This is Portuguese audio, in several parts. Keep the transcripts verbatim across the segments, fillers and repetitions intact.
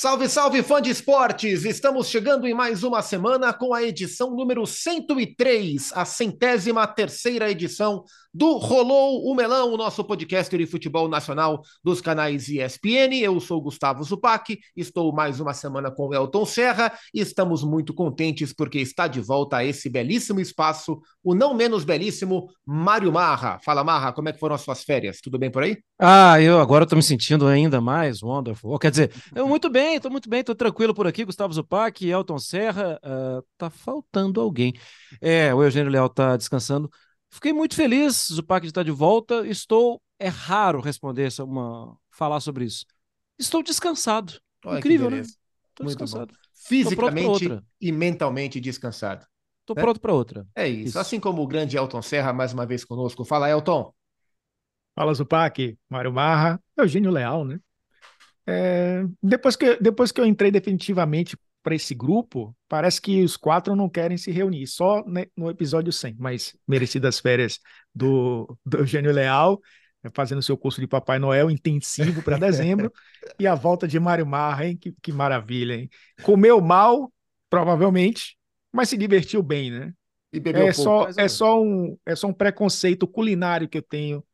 Salve, salve, fã de esportes! Estamos chegando em mais uma semana com a edição número cento e três, a centésima terceira edição do Rolou o Melão, o nosso podcast de futebol nacional dos canais E S P N. Eu sou Gustavo Zupac, estou mais uma semana com o Elton Serra e estamos muito contentes porque está de volta a esse belíssimo espaço, o não menos belíssimo Mário Marra. Fala, Marra, como é que foram as suas férias? Tudo bem por aí? Ah, eu agora estou me sentindo ainda mais wonderful. Quer dizer, eu muito bem, estou muito bem, estou tranquilo por aqui. Gustavo Zupac, Elton Serra, uh, tá faltando alguém. É, o Eugênio Leal está descansando. Fiquei muito feliz, Zupac, de estar de volta. Estou, é raro responder essa- uma, falar sobre isso. Estou descansado. Olha que Incrível, né? beleza. Estou Muito bom. descansado. Estou pronto para Fisicamente outra. e mentalmente descansado, Estou né? pronto para outra. É isso. Isso. Assim como o grande Elton Serra, mais uma vez conosco. Fala, Elton. Fala, Zupac, Mário Marra, Eugênio Leal, né? É, depois que, depois que eu entrei definitivamente para esse grupo, parece que os quatro não querem se reunir, só né, no episódio cem, mas merecidas férias do, do Eugênio Leal, né, fazendo seu curso de Papai Noel intensivo para dezembro, e a volta de Mário Marra, hein? Que, que maravilha, hein? Comeu mal, provavelmente, mas se divertiu bem, né? E bebeu É pouco. só, Mais ou é menos. só um, é só um preconceito culinário que eu tenho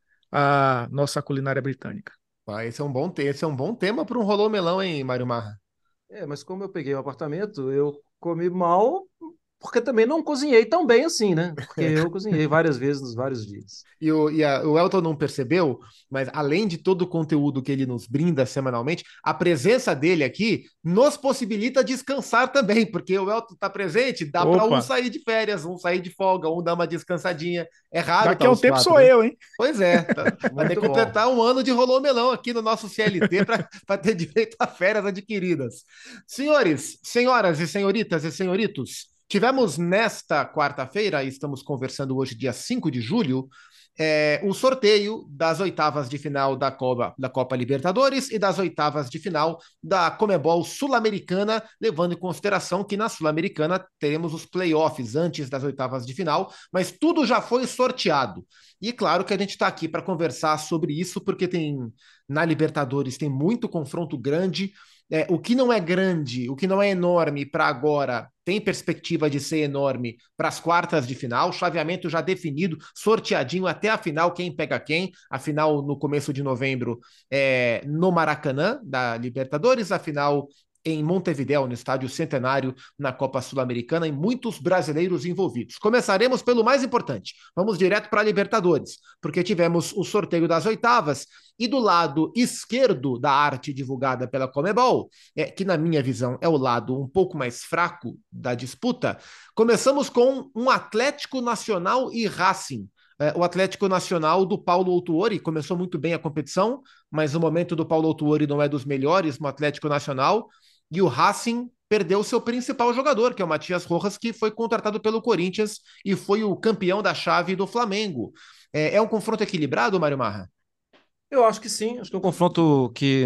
à nossa culinária britânica. Ah, esse é um bom, te- esse é um bom tema para um rolô melão, hein, Mário Marra? É, mas como eu peguei o apartamento, eu comi mal, porque também não cozinhei tão bem assim, né? Porque eu cozinhei várias vezes nos vários dias. E, o, e a- o Elton não percebeu, mas além de todo o conteúdo que ele nos brinda semanalmente, a presença dele aqui nos possibilita descansar também, porque o Elton está presente, dá para um Opa, sair de férias, um sair de folga, um dar uma descansadinha. É raro daqui estar a um os tempo quatro, sou né? eu, hein? Pois é, tá- vai ter que Muito bom. completar um ano de rolô melão aqui no nosso C L T para ter direito a férias adquiridas. Senhores, senhoras e senhoritas e senhoritos, tivemos nesta quarta-feira, e estamos conversando hoje, dia cinco de julho, é, o sorteio das oitavas de final da Copa, da Copa Libertadores e das oitavas de final da Comebol Sul-Americana, levando em consideração que na Sul-Americana teremos os playoffs antes das oitavas de final, mas tudo já foi sorteado. E claro que a gente está aqui para conversar sobre isso, porque tem na Libertadores tem muito confronto grande. É, o que não é grande, o que não é enorme para agora, tem perspectiva de ser enorme para as quartas de final, chaveamento já definido, sorteadinho até a final, quem pega quem, a final no começo de novembro é, no Maracanã, da Libertadores, a final em Montevidéu, no Estádio Centenário, na Copa Sul-Americana, e muitos brasileiros envolvidos. Começaremos pelo mais importante, vamos direto para a Libertadores, porque tivemos o sorteio das oitavas, e do lado esquerdo da arte divulgada pela Comebol, é, que na minha visão é o lado um pouco mais fraco da disputa, começamos com um Atlético Nacional e Racing. É, o Atlético Nacional do Paulo Autuori começou muito bem a competição, mas o momento do Paulo Autuori não é dos melhores no Atlético Nacional, e o Racing perdeu seu principal jogador, que é o Matias Rojas, que foi contratado pelo Corinthians e foi o campeão da chave do Flamengo. É, é um confronto equilibrado, Mário Marra? Eu acho que sim, acho que é um confronto que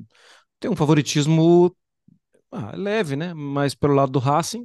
tem um favoritismo ah, leve, né? Mas pelo lado do Racing.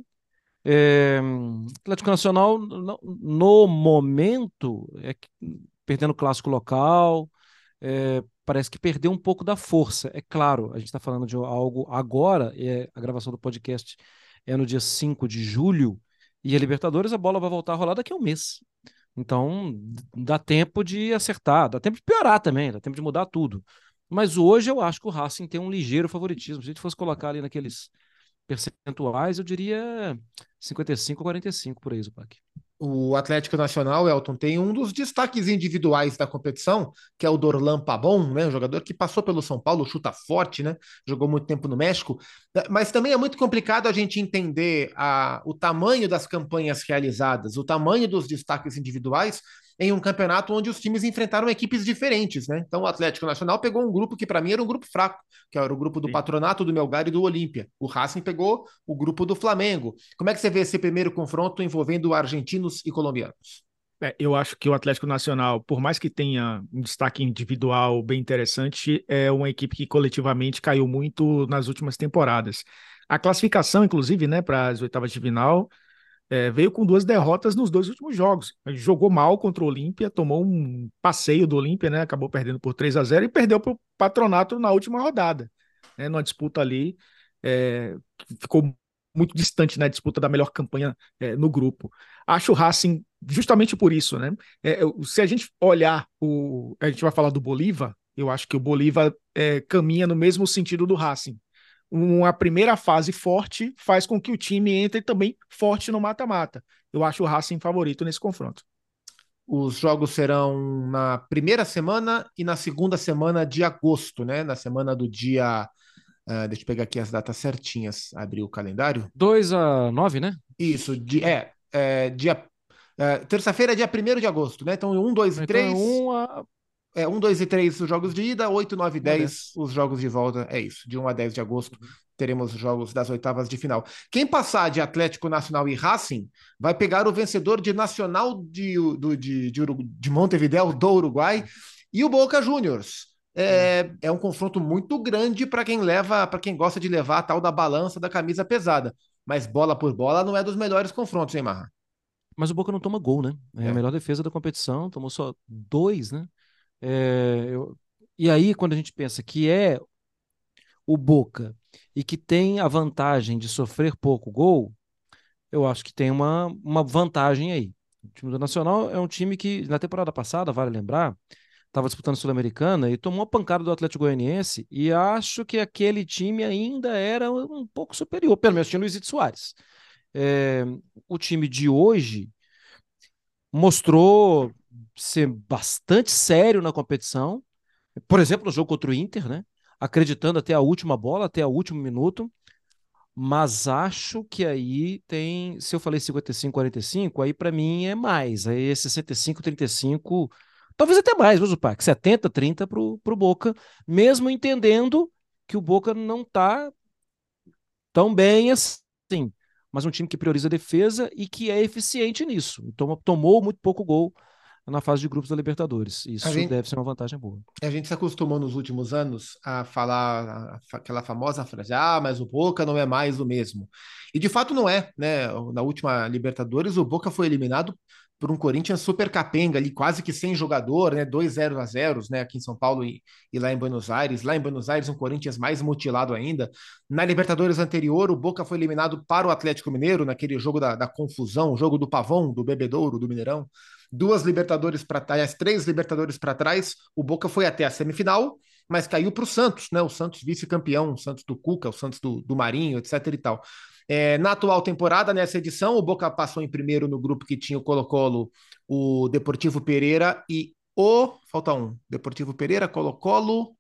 É, Atlético Nacional, no, no momento, é que- perdendo o clássico local, é, parece que perdeu um pouco da força. É claro, a gente está falando de algo agora, é, a gravação do podcast é no dia cinco de julho, e a Libertadores, a bola vai voltar a rolar daqui a um mês. Então, dá tempo de acertar, dá tempo de piorar também, dá tempo de mudar tudo. Mas hoje eu acho que o Racing tem um ligeiro favoritismo. Se a gente fosse colocar ali naqueles percentuais, eu diria cinquenta e cinco a quarenta e cinco por aí, Zupac. O Atlético Nacional, Elton, tem um dos destaques individuais da competição, que é o Dorlan Pabon, né? Um jogador que passou pelo São Paulo, chuta forte, né? Jogou muito tempo no México. Mas também é muito complicado a gente entender a, o tamanho das campanhas realizadas, o tamanho dos destaques individuais em um campeonato onde os times enfrentaram equipes diferentes, né? Então o Atlético Nacional pegou um grupo que para mim era um grupo fraco, que era o grupo do Sim. Patronato, do Melgar e do Olímpia. O Racing pegou o grupo do Flamengo. Como é que você vê esse primeiro confronto envolvendo argentinos e colombianos? É, eu acho que o Atlético Nacional, por mais que tenha um destaque individual bem interessante, é uma equipe que coletivamente caiu muito nas últimas temporadas. A classificação, inclusive, né, para as oitavas de final, é, veio com duas derrotas nos dois últimos jogos. Ele jogou mal contra o Olímpia, tomou um passeio do Olímpia, né, acabou perdendo por três a zero e perdeu para o Patronato na última rodada, né, numa disputa ali. é, ficou muito distante na disputa da melhor campanha é, no grupo. Acho o Racing justamente por isso, né? É, se a gente olhar o, a gente vai falar do Bolívar, eu acho que o Bolívar é, caminha no mesmo sentido do Racing. Uma primeira fase forte faz com que o time entre também forte no mata-mata. Eu acho o Racing favorito nesse confronto. Os jogos serão na primeira semana e na segunda semana de agosto, né? Na semana do dia. Uh, deixa eu pegar aqui as datas certinhas, abrir o calendário. dois a nove, né? Isso, de, é, é dia. É, terça-feira é dia primeiro de agosto, né? Então, um, dois e Então é três. um a É, um, dois e três os jogos de ida, oito, nove e um a dez dez. os jogos de volta. É isso. De um a dez de agosto teremos os jogos das oitavas de final. Quem passar de Atlético Nacional e Racing vai pegar o vencedor de Nacional de, do, de, de, de Montevidéu, do Uruguai, e o Boca Juniors. É, é um confronto muito grande para quem leva, para quem gosta de levar a tal da balança da camisa pesada. Mas bola por bola não é dos melhores confrontos, hein, Marra? Mas o Boca não toma gol, né? É a É. melhor defesa da competição, tomou só dois, né? É, eu- E aí, quando a gente pensa que é o Boca e que tem a vantagem de sofrer pouco gol, eu acho que tem uma, uma vantagem aí. O time do Nacional é um time que, na temporada passada, vale lembrar, estava disputando a Sul-Americana e tomou uma pancada do Atlético Goianiense e acho que aquele time ainda era um pouco superior, pelo menos tinha o Luizito Soares. É, o time de hoje mostrou ser bastante sério na competição, por exemplo, no jogo contra o Inter, né? Acreditando até a última bola, até o último minuto, mas acho que aí tem, se eu falei cinquenta e cinco, quarenta e cinco, aí para mim é mais, aí é sessenta e cinco, trinta e cinco, talvez até mais, viu, Zupac? setenta, trinta pro, pro Boca, mesmo entendendo que o Boca não tá tão bem assim, mas um time que prioriza a defesa e que é eficiente nisso. Tomou, tomou muito pouco gol na fase de grupos da Libertadores. A Isso gente, deve ser uma vantagem boa. a gente se acostumou nos últimos anos a falar a- a- aquela famosa frase: ah, mas o Boca não é mais o mesmo. E de fato não é, né? Na última Libertadores, o Boca foi eliminado por um Corinthians super capenga ali, quase que sem jogador, né? dois zero a zero, né? Aqui em São Paulo e, e lá em Buenos Aires. Lá em Buenos Aires, um Corinthians mais mutilado ainda. Na Libertadores anterior, o Boca foi eliminado para o Atlético Mineiro, naquele jogo da, da confusão, o jogo do Pavão, do Bebedouro, do Mineirão. Duas Libertadores para trás, três Libertadores para trás, o Boca foi até a semifinal, mas caiu para o Santos, né? O Santos vice-campeão, o Santos do Cuca, o Santos do, do Marinho, etc e tal. É, na atual temporada, nessa edição, o Boca passou em primeiro no grupo que tinha o Colo-Colo, o Deportivo Pereira e o. Falta um. Deportivo Pereira, Colo-Colo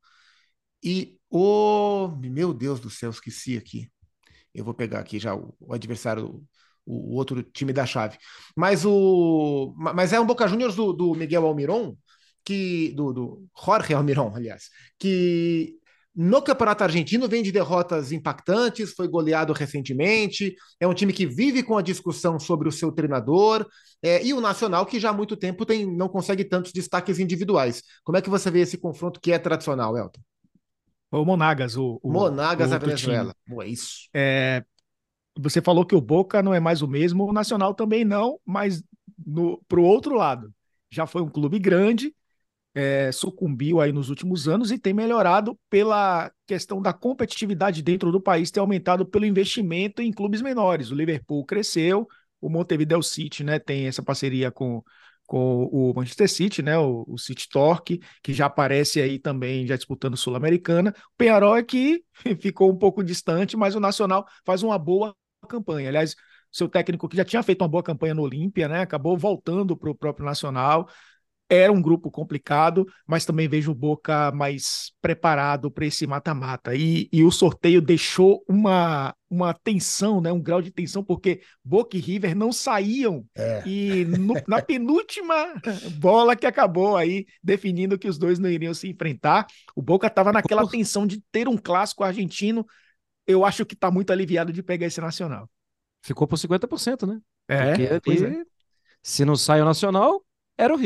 e o. Meu Deus do céu, esqueci aqui. Eu vou pegar aqui já o, o adversário, o, o, outro time da chave. Mas o. Mas é um Boca Juniors do, do Miguel Almiron, que. Do, do Jorge Almiron, aliás, que no Campeonato Argentino vem de derrotas impactantes, foi goleado recentemente, é um time que vive com a discussão sobre o seu treinador, é, e o Nacional, que já há muito tempo tem, não consegue tantos destaques individuais. Como é que você vê esse confronto que é tradicional, Elton? O Monagas, o, o, o Monagas, a outro Venezuela. time. Boa, é isso. É, você falou que o Boca não é mais o mesmo, o Nacional também não, mas no, pro outro lado. Já foi um clube grande, é, sucumbiu aí nos últimos anos e tem melhorado pela questão da competitividade dentro do país, ter aumentado pelo investimento em clubes menores. O Liverpool cresceu, o Montevideo City, né, tem essa parceria com, com o Manchester City, né, o, o City Torque, que já aparece aí também, já disputando Sul-Americana. O Penharol é que ficou um pouco distante, mas o Nacional faz uma boa campanha. Aliás, seu técnico que já tinha feito uma boa campanha no Olímpia, né, acabou voltando para o próprio Nacional. Era um grupo complicado, mas também vejo o Boca mais preparado para esse mata-mata. E, e o sorteio deixou uma, uma tensão, né? Um grau de tensão, porque Boca e River não saíam. É. E no, na penúltima bola que acabou aí, definindo que os dois não iriam se enfrentar, o Boca estava naquela tensão de ter um clássico argentino. Eu acho que está muito aliviado de pegar esse Nacional. Ficou por cinquenta por cento, né? É, Porque pois é. ali, se não sai o Nacional, era o River.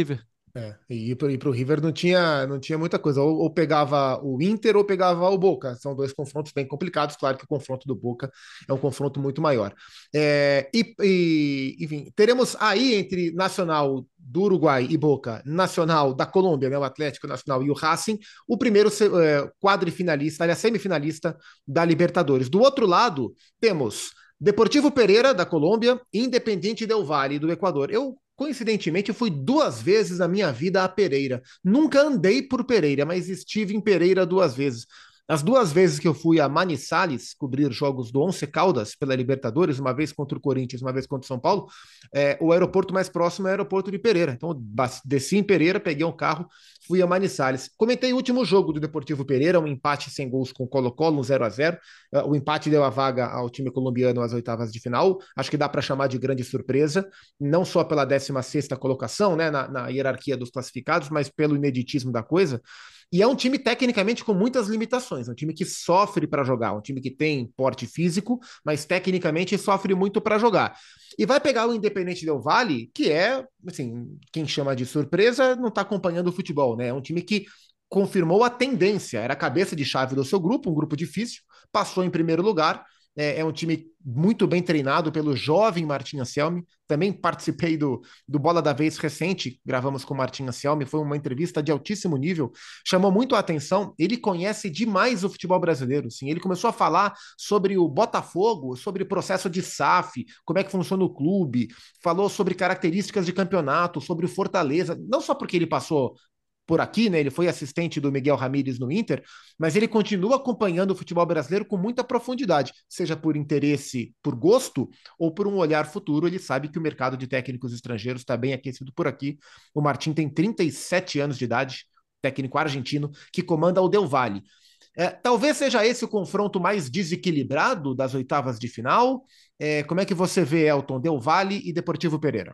É, e para o River não tinha, não tinha muita coisa. Ou, ou pegava o Inter ou pegava o Boca. São dois confrontos bem complicados. Claro que o confronto do Boca é um confronto muito maior. É, e, e, enfim, teremos aí entre Nacional do Uruguai e Boca, Nacional da Colômbia, né, o Atlético Nacional e o Racing, o primeiro é, quadrifinalista, aliás, semifinalista da Libertadores. Do outro lado, temos Deportivo Pereira, da Colômbia, e Independiente Del Valle, do Equador. Eu coincidentemente, eu fui duas vezes na minha vida a Pereira. Nunca andei por Pereira, mas estive em Pereira duas vezes. As duas vezes que eu fui a Manizales cobrir jogos do Once Caldas pela Libertadores, uma vez contra o Corinthians, uma vez contra o São Paulo, é, o aeroporto mais próximo é o aeroporto de Pereira. Então, desci em Pereira, peguei um carro, fui a Manizales. Comentei o último jogo do Deportivo Pereira, um empate sem gols com o Colo-Colo, um zero a zero. O empate deu a vaga ao time colombiano às oitavas de final. Acho que dá para chamar de grande surpresa, não só pela décima sexta colocação, né, na, na hierarquia dos classificados, mas pelo ineditismo da coisa. E é um time tecnicamente com muitas limitações, é um time que sofre para jogar, um time que tem porte físico, mas tecnicamente sofre muito para jogar. E vai pegar o Independente Del Valle, que é, assim, quem chama de surpresa não está acompanhando o futebol, né? É um time que confirmou a tendência, era a cabeça de chave do seu grupo, um grupo difícil, passou em primeiro lugar. É, é um time muito bem treinado pelo jovem Martim Anselmi. Também participei do, do Bola da Vez recente, gravamos com o Martim Anselmi, foi uma entrevista de altíssimo nível, chamou muito a atenção, ele conhece demais o futebol brasileiro, sim. Ele começou a falar sobre o Botafogo, sobre o processo de S A F, como é que funciona o clube, falou sobre características de campeonato, sobre o Fortaleza, não só porque ele passou por aqui, né? Ele foi assistente do Miguel Ramírez no Inter, mas ele continua acompanhando o futebol brasileiro com muita profundidade, seja por interesse, por gosto, ou por um olhar futuro. Ele sabe que o mercado de técnicos estrangeiros está bem aquecido por aqui. O Martim tem trinta e sete anos de idade, técnico argentino, que comanda o Del Valle. É, talvez seja esse o confronto mais desequilibrado das oitavas de final. É, como é que você vê, Elton, Del Valle e Deportivo Pereira?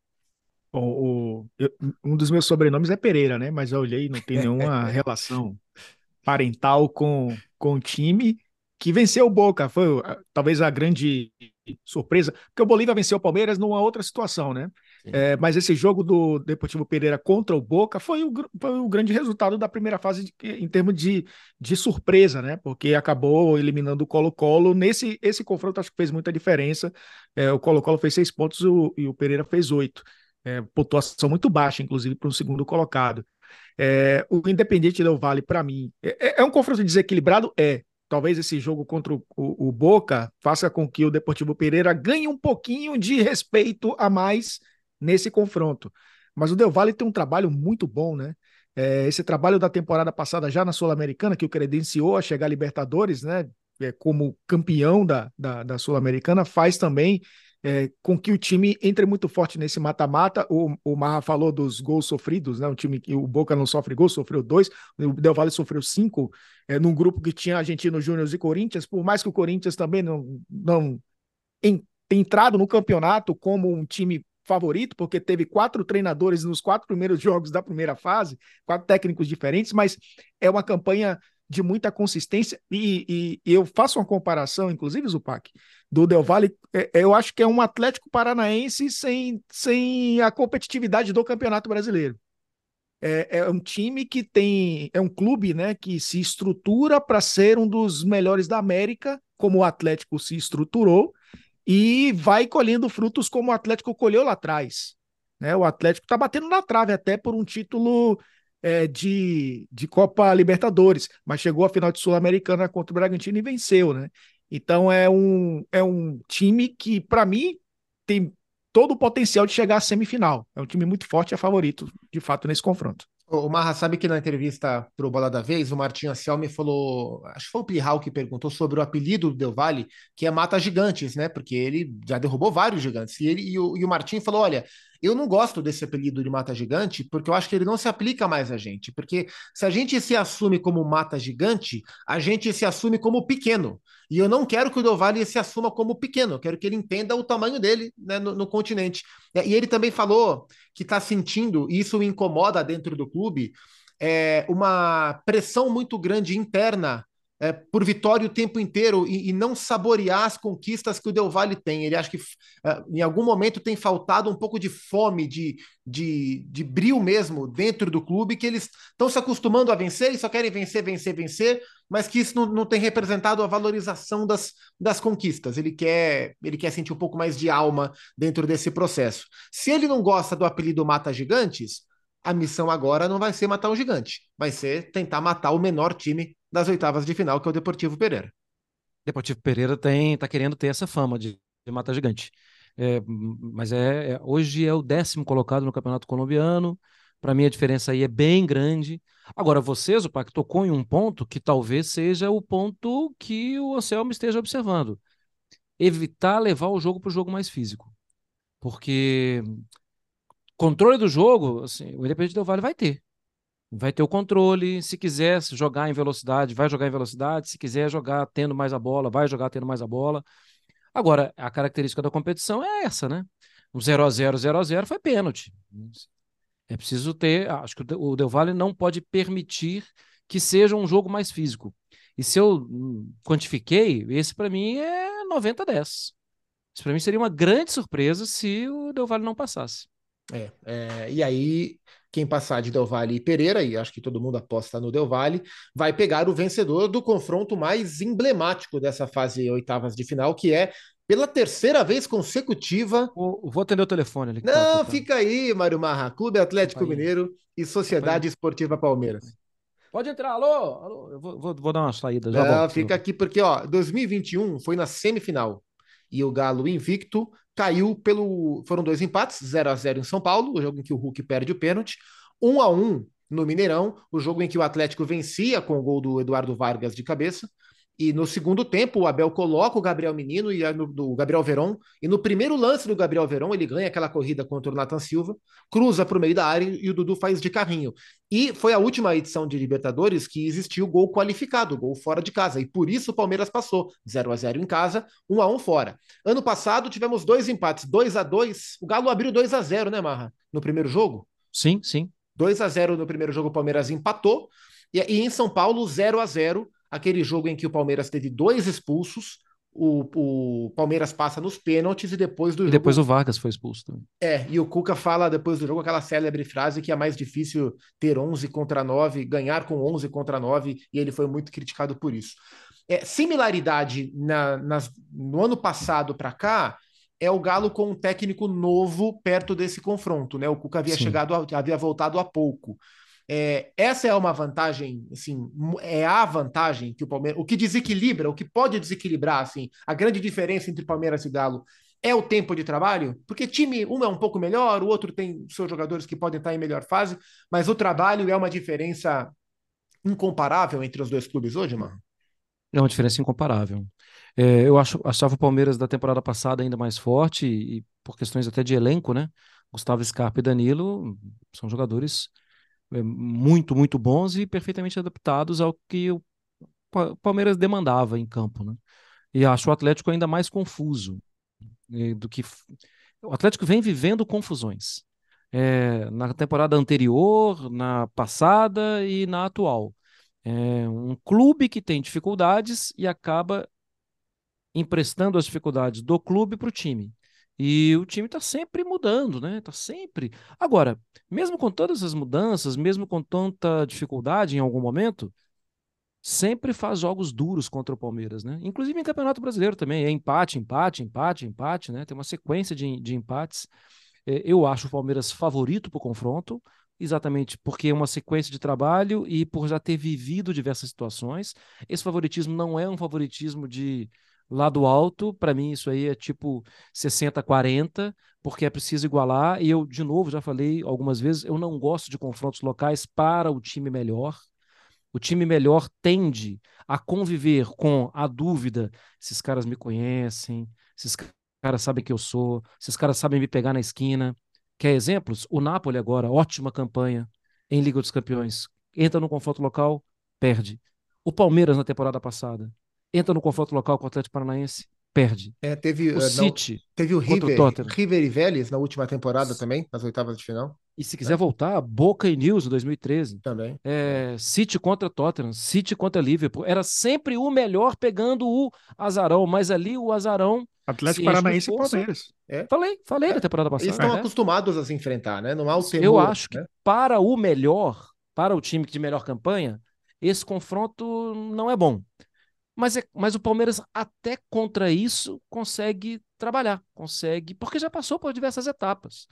O, o- eu- um dos meus sobrenomes é Pereira, né? Mas eu olhei, não tem nenhuma relação parental com, com o time que venceu o Boca. Foi ah, talvez a grande surpresa, porque o Bolívia venceu o Palmeiras numa outra situação, né? Sim. É, mas esse jogo do Deportivo Pereira contra o Boca foi o, gr- foi o grande resultado da primeira fase de- em termos de, de surpresa, né? Porque acabou eliminando o Colo-Colo. Nesse esse confronto, acho que fez muita diferença. É, o Colo-Colo fez seis pontos o- e o Pereira fez oito. É, pontuação muito baixa, inclusive, para o segundo colocado. É, o Independiente Del Valle, para mim, é, é, é um confronto desequilibrado? É. Talvez esse jogo contra o, o, o Boca faça com que o Deportivo Pereira ganhe um pouquinho de respeito a mais nesse confronto. Mas o Del Valle tem um trabalho muito bom, né? É, esse trabalho da temporada passada já na Sul-Americana, que o credenciou a chegar à Libertadores, né? É, como campeão da, da, da Sul-Americana, faz também é, com que o time entre muito forte nesse mata-mata. O, o Marra falou dos gols sofridos, né? Um time que o Boca não sofre gols, sofreu dois, o Del Valle sofreu cinco, é, num grupo que tinha Argentino Júnior e Corinthians, por mais que o Corinthians também não, não em, tenha entrado no campeonato como um time favorito, porque teve quatro treinadores nos quatro primeiros jogos da primeira fase, quatro técnicos diferentes, mas é uma campanha de muita consistência e, e, e eu faço uma comparação, inclusive, Zupac, do Del Valle, é, eu acho que é um Atlético Paranaense sem, sem a competitividade do Campeonato Brasileiro. É, é um time que tem, é um clube, né, que se estrutura para ser um dos melhores da América, como o Atlético se estruturou, e vai colhendo frutos como o Atlético colheu lá atrás. Né? O Atlético está batendo na trave até por um título é, de, de Copa Libertadores, mas chegou à final de Sul-Americana contra o Bragantino e venceu. Né? Então é um, é um time que, para mim, tem todo o potencial de chegar à semifinal. É um time muito forte e é favorito, de fato, nesse confronto. O Marra, sabe que na entrevista para o Bola da Vez, o Martim Anselmi falou, acho que foi o Plihal que perguntou sobre o apelido do Del Valle, que é Mata Gigantes, né? Porque ele já derrubou vários gigantes. E, ele, e, o, e o Martim falou: olha, eu não gosto desse apelido de Mata Gigante, porque eu acho que ele não se aplica mais a gente. Porque se a gente se assume como Mata Gigante, a gente se assume como pequeno. E eu não quero que o Del Valle se assuma como pequeno, eu quero que ele entenda o tamanho dele, né, no, no continente. E ele também falou que está sentindo, e isso o incomoda dentro do clube, é, uma pressão muito grande interna é, por vitória o tempo inteiro e, e não saborear as conquistas que o Del Valle tem. Ele acha que é, em algum momento tem faltado um pouco de fome, de, de, de brio mesmo dentro do clube, que eles estão se acostumando a vencer e só querem vencer, vencer, vencer, mas que isso não, não tem representado a valorização das, das conquistas. Ele quer, ele quer sentir um pouco mais de alma dentro desse processo. Se ele não gosta do apelido Mata Gigantes, a missão agora não vai ser matar um gigante, vai ser tentar matar o menor time das oitavas de final, que é o Deportivo Pereira. Deportivo Pereira tem, tá querendo ter essa fama de, de matar gigante. É, mas é, é, hoje é o décimo colocado no Campeonato Colombiano. Para mim a diferença aí é bem grande. Agora, vocês, o Pac, tocou em um ponto que talvez seja o ponto que o Anselmo esteja observando. Evitar levar o jogo para o jogo mais físico. Porque controle do jogo, assim, o Independente Del Valle vai ter. Vai ter o controle. Se quiser jogar em velocidade, vai jogar em velocidade. Se quiser jogar tendo mais a bola, vai jogar tendo mais a bola. Agora, a característica da competição é essa, né? Um zero a zero, zero a zero foi pênalti. É preciso ter. Acho que o Del Valle não pode permitir que seja um jogo mais físico. E se eu hum, quantifiquei, esse para mim é noventa a dez. Isso para mim seria uma grande surpresa se o Del Valle não passasse. É, é, e aí, quem passar de Del Valle e Pereira, e acho que todo mundo aposta no Del Valle, vai pegar o vencedor do confronto mais emblemático dessa fase oitavas de final, que é, pela terceira vez consecutiva. Vou, vou atender o telefone ali que tá Não, tocando. fica aí, Mário Marra. Clube Atlético Campainha. Mineiro e Sociedade Campainha. Esportiva Palmeiras. Pode entrar, alô? Alô? Eu vou, vou, vou dar uma saída, já Não, volto. fica aqui porque, ó, dois mil e vinte e um foi na semifinal e o Galo invicto caiu pelo. Foram dois empates, zero a zero em São Paulo, o jogo em que o Hulk perde o pênalti, um a um no Mineirão, o jogo em que o Atlético vencia com o gol do Eduardo Vargas de cabeça. E no segundo tempo, o Abel coloca o Gabriel Menino e no, do Gabriel Veron. E no primeiro lance do Gabriel Veron, ele ganha aquela corrida contra o Nathan Silva, cruza para o meio da área e o Dudu faz de carrinho. E foi a última edição de Libertadores que existiu gol qualificado, gol fora de casa. E por isso o Palmeiras passou zero a zero em casa, um a um fora. Ano passado tivemos dois empates, dois a dois. O Galo abriu dois a zero, né, Marra? No primeiro jogo? Sim, sim. dois a zero no primeiro jogo, o Palmeiras empatou. E, e em São Paulo, zero a zero. Aquele jogo em que o Palmeiras teve dois expulsos. O, o Palmeiras passa nos pênaltis e depois do E jogo. depois o Vargas foi expulso também. É, e o Cuca fala depois do jogo aquela célebre frase que é mais difícil ter onze contra nove, ganhar com onze contra nove, e ele foi muito criticado por isso. É, similaridade na, nas, no ano passado para cá é o Galo com um técnico novo perto desse confronto, né? O Cuca havia Sim. chegado, havia voltado há pouco. É, essa é uma vantagem, assim, é a vantagem que o Palmeiras, o que desequilibra, o que pode desequilibrar, assim, a grande diferença entre Palmeiras e Galo é o tempo de trabalho, porque time, um é um pouco melhor, o outro tem seus jogadores que podem estar em melhor fase, mas o trabalho é uma diferença incomparável entre os dois clubes hoje, mano. É uma diferença incomparável. É, eu acho, achava o Palmeiras da temporada passada ainda mais forte, e, e por questões até de elenco, né? Gustavo Scarpa e Danilo são jogadores é, muito, muito bons e perfeitamente adaptados ao que o Pa- Palmeiras demandava em campo, né? E acho o Atlético ainda mais confuso eh, do que. f- O Atlético vem vivendo confusões. É, na temporada anterior, na passada e na atual. É um clube que tem dificuldades e acaba emprestando as dificuldades do clube para o time. E o time está sempre mudando, né? Está sempre. Agora, mesmo com todas as mudanças, mesmo com tanta dificuldade em algum momento, sempre faz jogos duros contra o Palmeiras, né? Inclusive em Campeonato Brasileiro também. É empate, empate, empate, empate, né? Tem uma sequência de, de empates. É, eu acho o Palmeiras favorito para o confronto, exatamente porque é uma sequência de trabalho e por já ter vivido diversas situações. Esse favoritismo não é um favoritismo de lado alto, para mim isso aí é tipo sessenta a quarenta, porque é preciso igualar. E eu, de novo, já falei algumas vezes, eu não gosto de confrontos locais para o time melhor. O time melhor tende a conviver com a dúvida: esses caras me conhecem, esses caras sabem que eu sou, esses caras sabem me pegar na esquina. Quer exemplos? O Napoli agora, ótima campanha em Liga dos Campeões. Entra no confronto local, perde. O Palmeiras na temporada passada entra no confronto local com o Atlético Paranaense, perde. É, teve, O uh, não, City teve o contra o River, Tottenham. River e Vélez na última temporada também, nas oitavas de final. E se quiser voltar, Boca e News em dois mil e treze. Também. É, City contra Tottenham, City contra Liverpool. Era sempre o melhor pegando o azarão, mas ali o azarão Atlético se enche de Paranaense e força. Palmeiras. É. Falei, falei É. da temporada Eles passada. estão É. acostumados a se enfrentar, né? Não há o temor. Eu acho que né? para o melhor, para o time de melhor campanha, esse confronto não é bom. Mas, é, mas o Palmeiras, até contra isso, consegue trabalhar, consegue, porque já passou por diversas etapas.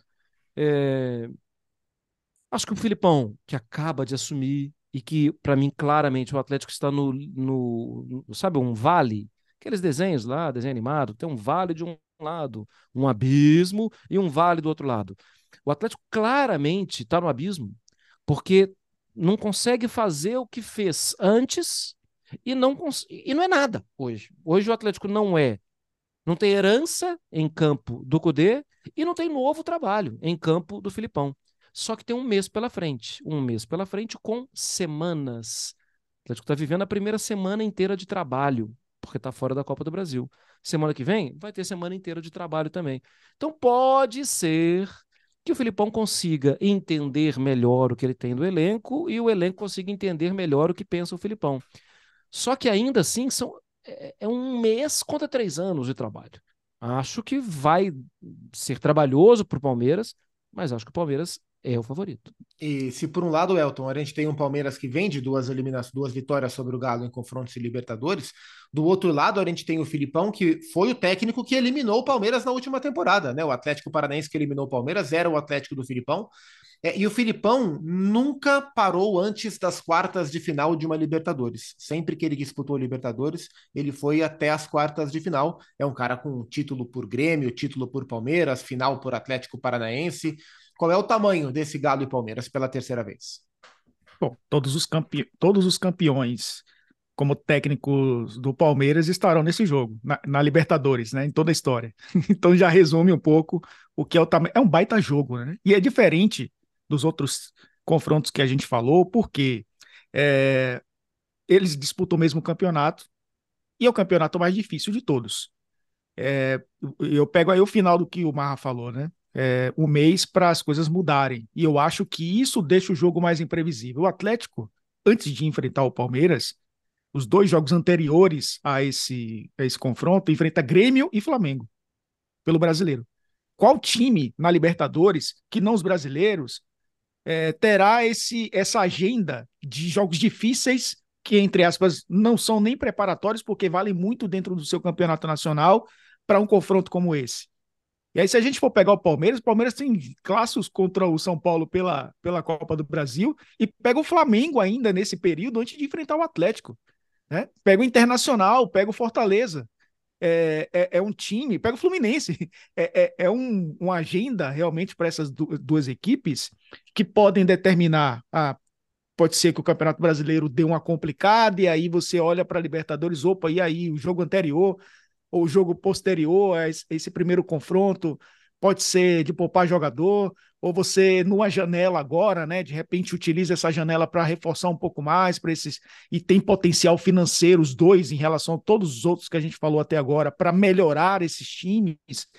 É, acho que o Filipão, que acaba de assumir, e que, para mim, claramente, o Atlético está no, no, no, sabe, um vale, aqueles desenhos lá, desenho animado, tem um vale de um lado, um abismo e um vale do outro lado. O Atlético claramente está no abismo, porque não consegue fazer o que fez antes e não, e não é nada hoje. Hoje o Atlético não é, não tem herança em campo do Cudê e não tem novo trabalho em campo do Filipão. Só que tem um mês pela frente. Um mês pela frente com semanas. O Atlético está vivendo a primeira semana inteira de trabalho, porque está fora da Copa do Brasil. Semana que vem vai ter semana inteira de trabalho também. Então pode ser que o Filipão consiga entender melhor o que ele tem do elenco e o elenco consiga entender melhor o que pensa o Filipão. Só que ainda assim são, é, é um mês contra três anos de trabalho. Acho que vai ser trabalhoso para o Palmeiras, mas acho que o Palmeiras é o favorito. E se por um lado, Elton, a gente tem um Palmeiras que vem de duas eliminações, duas vitórias sobre o Galo em confrontos e Libertadores, do outro lado a gente tem o Filipão, que foi o técnico que eliminou o Palmeiras na última temporada, né? O Atlético Paranaense que eliminou o Palmeiras era o Atlético do Filipão. É, e o Filipão nunca parou antes das quartas de final de uma Libertadores. Sempre que ele disputou Libertadores, ele foi até as quartas de final. É um cara com título por Grêmio, título por Palmeiras, final por Atlético Paranaense. Qual é o tamanho desse Galo e Palmeiras pela terceira vez? Bom, todos os, campe... todos os campeões como técnicos do Palmeiras estarão nesse jogo, na, na Libertadores, né, em toda a história. Então já resume um pouco o que é o tamanho. É um baita jogo, né? E é diferente dos outros confrontos que a gente falou, porque é, eles disputam o mesmo campeonato e é o campeonato mais difícil de todos. É, eu pego aí o final do que o Marra falou, né? É, um mês para as coisas mudarem. E eu acho que isso deixa o jogo mais imprevisível. O Atlético, antes de enfrentar o Palmeiras, os dois jogos anteriores a esse, a esse confronto, enfrenta Grêmio e Flamengo, pelo brasileiro. Qual time na Libertadores, que não os brasileiros, é, terá esse, essa agenda de jogos difíceis, que, entre aspas, não são nem preparatórios, porque valem muito dentro do seu campeonato nacional, para um confronto como esse? E aí, se a gente for pegar o Palmeiras, o Palmeiras tem clássicos contra o São Paulo pela, pela Copa do Brasil e pega o Flamengo ainda nesse período antes de enfrentar o Atlético. Né? Pega o Internacional, pega o Fortaleza. É, é, é um time, pega o Fluminense. É, é, é um, uma agenda realmente para essas du duas equipes que podem determinar. Ah, pode ser que o Campeonato Brasileiro dê uma complicada e aí você olha para a Libertadores, opa, e aí o jogo anterior ou o jogo posterior a esse, esse primeiro confronto pode ser de poupar jogador, ou você, numa janela agora, né, de repente utiliza essa janela para reforçar um pouco mais para esses, e tem potencial financeiro, os dois, em relação a todos os outros que a gente falou até agora, para melhorar esses times,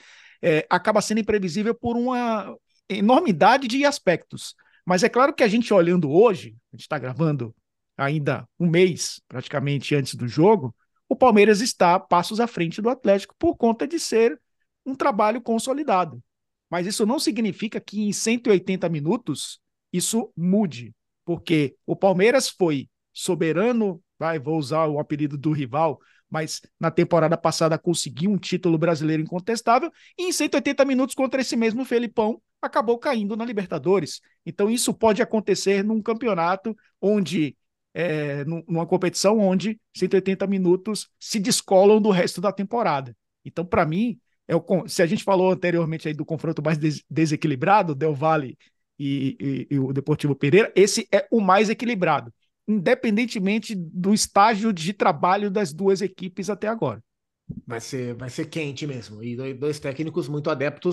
é, acaba sendo imprevisível por uma enormidade de aspectos. Mas é claro que a gente olhando hoje, a gente está gravando ainda um mês, praticamente, antes do jogo, o Palmeiras está passos à frente do Atlético por conta de ser um trabalho consolidado. Mas isso não significa que em cento e oitenta minutos isso mude, porque o Palmeiras foi soberano, vai, vou usar o apelido do rival, mas na temporada passada conseguiu um título brasileiro incontestável e em cento e oitenta minutos contra esse mesmo Felipão acabou caindo na Libertadores. Então isso pode acontecer num campeonato onde É, numa competição onde cento e oitenta minutos se descolam do resto da temporada. Então, para mim, é o, se a gente falou anteriormente aí do confronto mais des desequilibrado, Del Valle e, e, e o Deportivo Pereira, esse é o mais equilibrado, independentemente do estágio de trabalho das duas equipes até agora. Vai ser, vai ser quente mesmo. E dois técnicos muito adeptos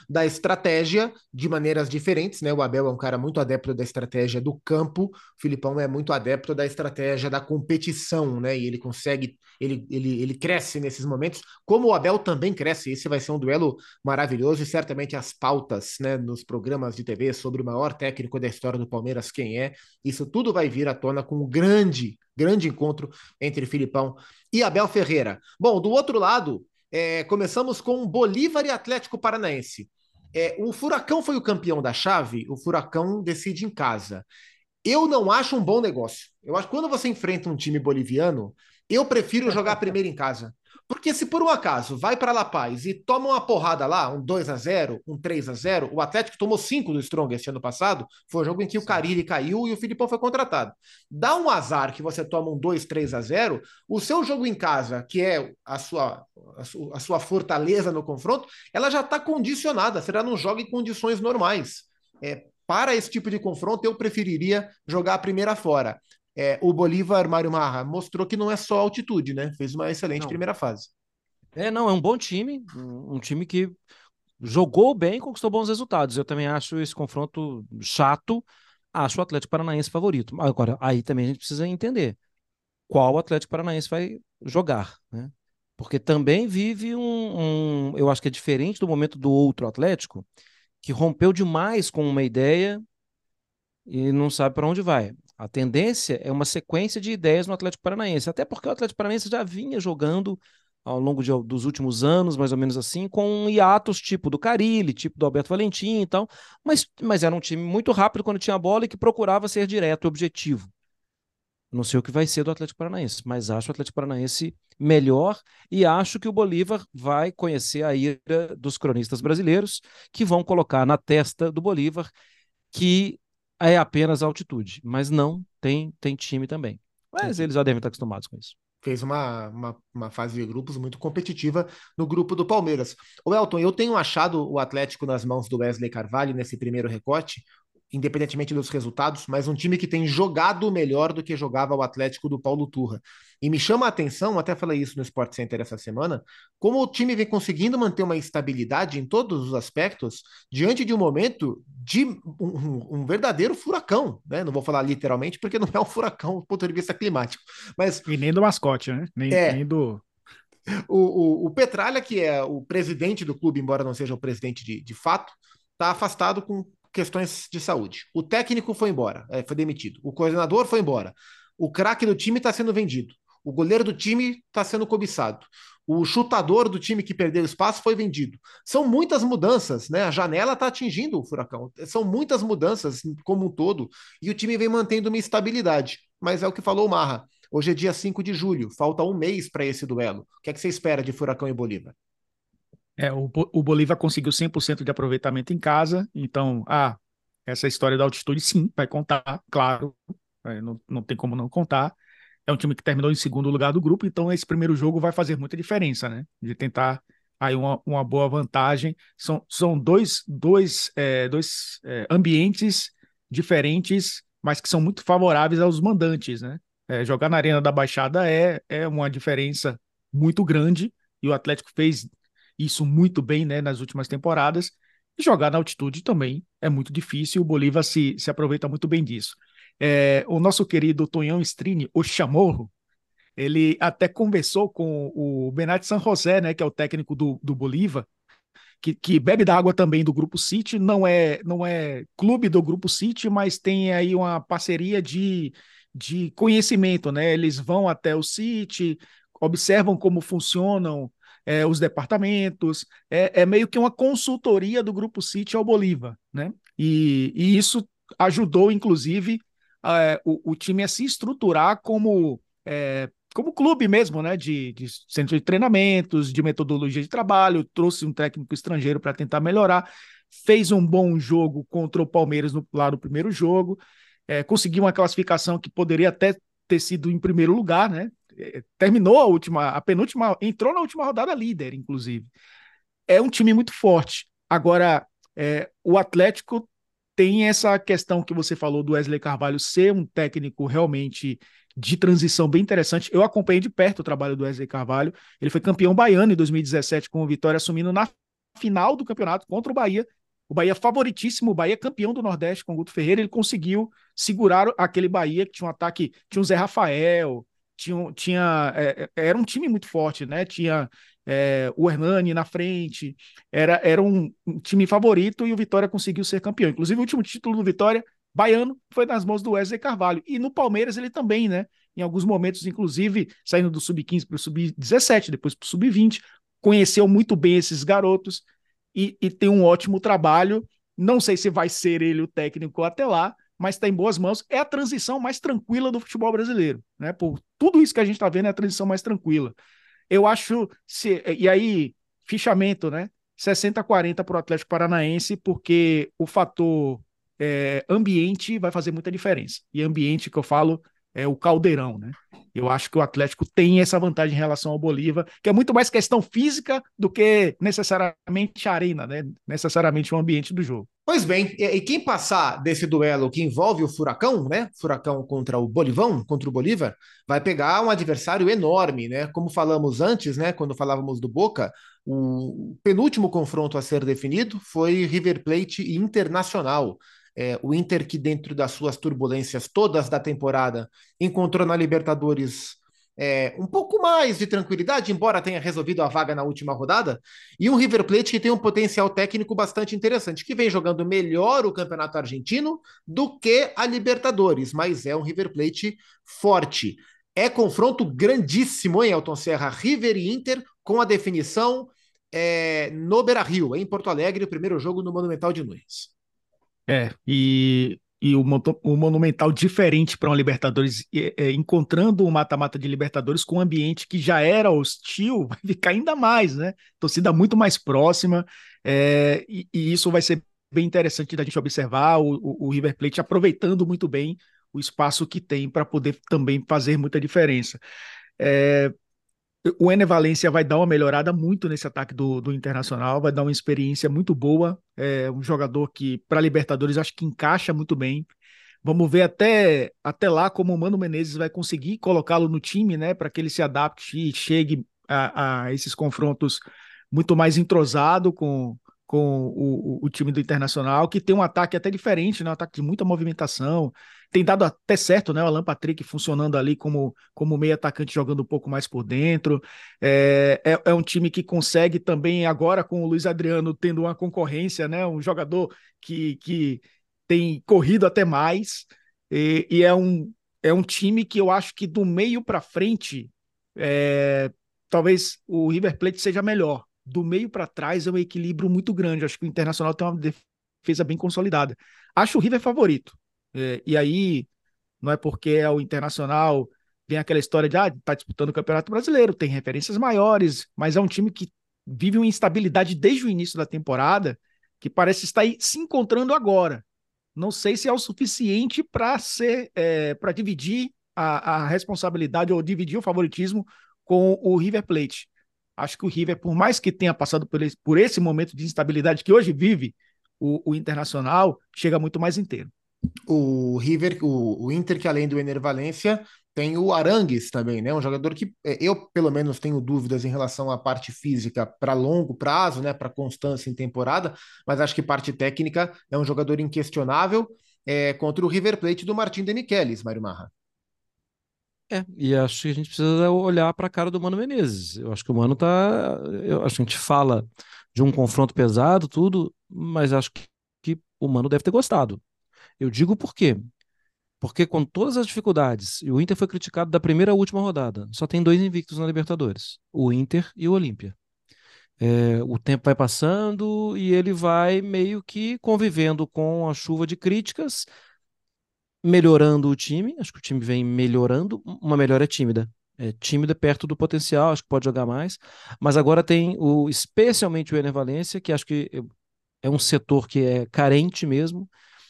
da estratégia de maneiras diferentes, né? O Abel é um cara muito adepto da estratégia do campo, o Filipão é muito adepto da estratégia da competição, né? E ele consegue, ele, ele, ele cresce nesses momentos, como o Abel também cresce. Esse vai ser um duelo maravilhoso e certamente as pautas, né, nos programas de T V sobre o maior técnico da história do Palmeiras, quem é, isso tudo vai vir à tona com um grande, grande encontro entre Filipão e Abel Ferreira. Bom, do outro lado, é, começamos com Bolívar e Atlético Paranaense. É, o Furacão foi o campeão da chave, o Furacão decide em casa. Eu não acho um bom negócio. Eu acho que quando você enfrenta um time boliviano, eu prefiro jogar primeiro em casa. Porque se por um acaso vai para La Paz e toma uma porrada lá, um dois a zero, um três a zero, o Atlético tomou cinco do Strongest ano passado, foi o jogo em que o Carille caiu e o Filipão foi contratado. Dá um azar que você toma um dois, três a zero, o seu jogo em casa, que é a sua, a sua, a sua fortaleza no confronto, ela já está condicionada, você já não joga em condições normais. É, para esse tipo de confronto, eu preferiria jogar a primeira fora. É, o Bolívar, Mário Marra, mostrou que não é só altitude, né? Fez uma excelente Não. primeira fase. É, não, é um bom time, um, um time que jogou bem e conquistou bons resultados. Eu também acho esse confronto chato, acho o Atlético Paranaense favorito. Agora, aí também a gente precisa entender qual Atlético Paranaense vai jogar, né? Porque também vive um, um, eu acho que é diferente do momento do outro Atlético, que rompeu demais com uma ideia e não sabe para onde vai. A tendência é uma sequência de ideias no Atlético Paranaense, até porque o Atlético Paranaense já vinha jogando ao longo de, dos últimos anos, mais ou menos assim, com hiatos tipo do Carille, tipo do Alberto Valentim e tal, mas, mas era um time muito rápido quando tinha a bola e que procurava ser direto e objetivo. Não sei o que vai ser do Atlético Paranaense, mas acho o Atlético Paranaense melhor e acho que o Bolívar vai conhecer a ira dos cronistas brasileiros que vão colocar na testa do Bolívar que é apenas altitude, mas não, tem, tem time também. Mas eles já devem estar acostumados com isso. Fez uma, uma, uma fase de grupos muito competitiva no grupo do Palmeiras. O Elton, eu tenho achado o Atlético nas mãos do Wesley Carvalho nesse primeiro recorte, independentemente dos resultados, mas um time que tem jogado melhor do que jogava o Atlético do Paulo Turra. E me chama a atenção, até falei isso no Sport Center essa semana, como o time vem conseguindo manter uma estabilidade em todos os aspectos diante de um momento de um, um, um verdadeiro furacão, né? Não vou falar literalmente porque não é um furacão do ponto de vista climático, mas E nem do mascote, né? Nem, é, nem do. O, o, o Petralha, que é o presidente do clube, embora não seja o presidente de, de fato, está afastado com questões de saúde. O técnico foi embora, é, foi demitido. O coordenador foi embora. O craque do time está sendo vendido. O goleiro do time está sendo cobiçado. O chutador do time que perdeu espaço foi vendido. São muitas mudanças, né? A janela está atingindo o Furacão. São muitas mudanças como um todo e o time vem mantendo uma estabilidade. Mas é o que falou o Marra. Hoje é dia cinco de julho, falta um mês para esse duelo. O que é que você espera de Furacão e Bolívar? É, o, Bo- o Bolívar conseguiu cem por cento de aproveitamento em casa, então, ah, essa história da altitude, sim, vai contar, claro, é, não, não tem como não contar. É um time que terminou em segundo lugar do grupo, então esse primeiro jogo vai fazer muita diferença, né? De tentar aí uma, uma boa vantagem. São, são dois, dois, é, dois é, ambientes diferentes, mas que são muito favoráveis aos mandantes, né? É, jogar na Arena da Baixada é, é uma diferença muito grande, e o Atlético fez isso muito bem, né, nas últimas temporadas. E jogar na altitude também é muito difícil, e o Bolívar se, se aproveita muito bem disso. É, o nosso querido Tonhão Strini, o Chamorro, ele até conversou com o Benatti San José, né, que é o técnico do, do Bolívar, que, que bebe da água também do Grupo City, não é, não é clube do Grupo City, mas tem aí uma parceria de, de conhecimento, né? Eles vão até o City, observam como funcionam é, os departamentos, é, é meio que uma consultoria do Grupo City ao Bolívar, né? E, e isso ajudou, inclusive, é, o, o time a se estruturar como é, como clube mesmo, né, de, de centro de treinamentos, de metodologia de trabalho, trouxe um técnico estrangeiro para tentar melhorar, fez um bom jogo contra o Palmeiras no, lá no primeiro jogo, é, conseguiu uma classificação que poderia até ter sido em primeiro lugar, né, é, terminou a última, a penúltima, entrou na última rodada líder, inclusive. É um time muito forte. Agora, é, o Atlético tem essa questão que você falou do Wesley Carvalho ser um técnico realmente de transição bem interessante. Eu acompanhei de perto o trabalho do Wesley Carvalho. Ele foi campeão baiano em dois mil e dezessete com o Vitória, assumindo na final do campeonato contra o Bahia. O Bahia favoritíssimo, o Bahia campeão do Nordeste com o Guto Ferreira, ele conseguiu segurar aquele Bahia que tinha um ataque, tinha o Zé Rafael, tinha, tinha é, era um time muito forte, né? Tinha é, o Hernani na frente, era, era um, um time favorito e o Vitória conseguiu ser campeão. Inclusive, o último título do Vitória, baiano, foi nas mãos do Wesley Carvalho. E no Palmeiras ele também, né? Em alguns momentos, inclusive, saindo do sub quinze para o sub dezessete, depois para o sub vinte, conheceu muito bem esses garotos e, e tem um ótimo trabalho. Não sei se vai ser ele o técnico até lá, mas está em boas mãos. É a transição mais tranquila do futebol brasileiro, né? Por tudo isso que a gente está vendo, é a transição mais tranquila. Eu acho, se, e aí, fichamento, né? sessenta a quarenta para o Atlético Paranaense, porque o fator é, ambiente vai fazer muita diferença. E ambiente que eu falo é o caldeirão, né? Eu acho que o Atlético tem essa vantagem em relação ao Bolívar, que é muito mais questão física do que necessariamente a arena, né? Necessariamente o ambiente do jogo. Pois bem, e, e quem passar desse duelo que envolve o Furacão, né? Furacão contra o Bolivão, contra o Bolívar, vai pegar um adversário enorme, né? Como falamos antes, né? Quando falávamos do Boca, o penúltimo confronto a ser definido foi River Plate e Internacional. É, o Inter, que dentro das suas turbulências todas da temporada, encontrou na Libertadores é, um pouco mais de tranquilidade, embora tenha resolvido a vaga na última rodada, e um River Plate que tem um potencial técnico bastante interessante, que vem jogando melhor o Campeonato Argentino do que a Libertadores, mas é um River Plate forte. É confronto grandíssimo, hein, Elton Serra? River e Inter com a definição é, no Beira-Rio, em Porto Alegre, o primeiro jogo no Monumental de Nunes. É, e, e o, o Monumental diferente para uma Libertadores, é, é, encontrando o um mata-mata de Libertadores com um ambiente que já era hostil, vai ficar ainda mais, né? Torcida muito mais próxima, é, e, e isso vai ser bem interessante da gente observar, o, o, o River Plate aproveitando muito bem o espaço que tem para poder também fazer muita diferença. É, o Ener Valencia vai dar uma melhorada muito nesse ataque do, do Internacional, vai dar uma experiência muito boa. É um jogador que, para Libertadores, acho que encaixa muito bem. Vamos ver até, até lá como o Mano Menezes vai conseguir colocá-lo no time, né, para que ele se adapte e chegue a, a esses confrontos muito mais entrosado com, com o, o, o time do Internacional, que tem um ataque até diferente, né, um ataque de muita movimentação. Tem dado até certo, né? O Alan Patrick funcionando ali como, como meio atacante, jogando um pouco mais por dentro. É, é, é um time que consegue também, agora com o Luiz Adriano tendo uma concorrência, né? Um jogador que, que tem corrido até mais. E, e é, um, é um time que eu acho que do meio para frente, é, talvez o River Plate seja melhor. Do meio para trás é um equilíbrio muito grande. Acho que o Internacional tem uma defesa bem consolidada. Acho o River favorito. É, e aí, não é porque é o Internacional, tem aquela história de, ah, tá disputando o Campeonato Brasileiro, tem referências maiores, mas é um time que vive uma instabilidade desde o início da temporada, que parece estar aí se encontrando agora. Não sei se é o suficiente para ser, é, para dividir a, a responsabilidade ou dividir o favoritismo com o River Plate. Acho que o River, por mais que tenha passado por esse, por esse momento de instabilidade que hoje vive, o, o Internacional chega muito mais inteiro. O River, o, o Inter, que além do Ener Valencia, tem o Arangues também, né? Um jogador que é, eu, pelo menos, tenho dúvidas em relação à parte física para longo prazo, né? Para constância em temporada, mas acho que parte técnica é um jogador inquestionável é, contra o River Plate do Martim de Michelis, Mário Marra. É, e acho que a gente precisa olhar para a cara do Mano Menezes. Eu acho que o Mano tá. Eu acho que a gente fala de um confronto pesado, tudo, mas acho que, que o Mano deve ter gostado. Eu digo por quê? Porque com todas as dificuldades, e o Inter foi criticado da primeira à última rodada, só tem dois invictos na Libertadores, o Inter e o Olímpia. É, o tempo vai passando e ele vai meio que convivendo com a chuva de críticas, melhorando o time. Acho que o time vem melhorando, uma melhora tímida. É tímida perto do potencial, acho que pode jogar mais. Mas agora tem o, especialmente o Ener Valencia, que acho que é um setor que é carente mesmo.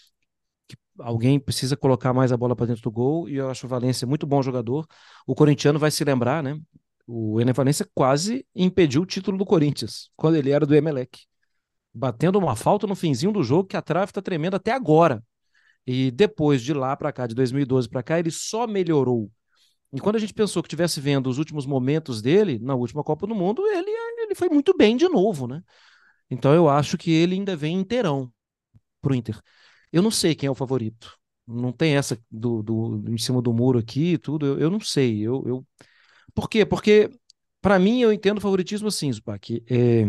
Alguém precisa colocar mais a bola para dentro do gol, e eu acho o Valencia muito bom jogador. O corintiano vai se lembrar, né? O Ener Valencia quase impediu o título do Corinthians, quando ele era do Emelec. Batendo uma falta no finzinho do jogo, que a trave está tremendo até agora. E depois de lá para cá, de dois mil e doze para cá, ele só melhorou. E quando a gente pensou que tivesse vendo os últimos momentos dele, na última Copa do Mundo, ele, ele foi muito bem de novo, né? Então eu acho que ele ainda vem inteirão pro Inter. Eu não sei quem é o favorito. Não tem essa do, do em cima do muro aqui e tudo. Eu, eu não sei. Eu, eu... Por quê? Porque, para mim, eu entendo o favoritismo assim, Zupac. É,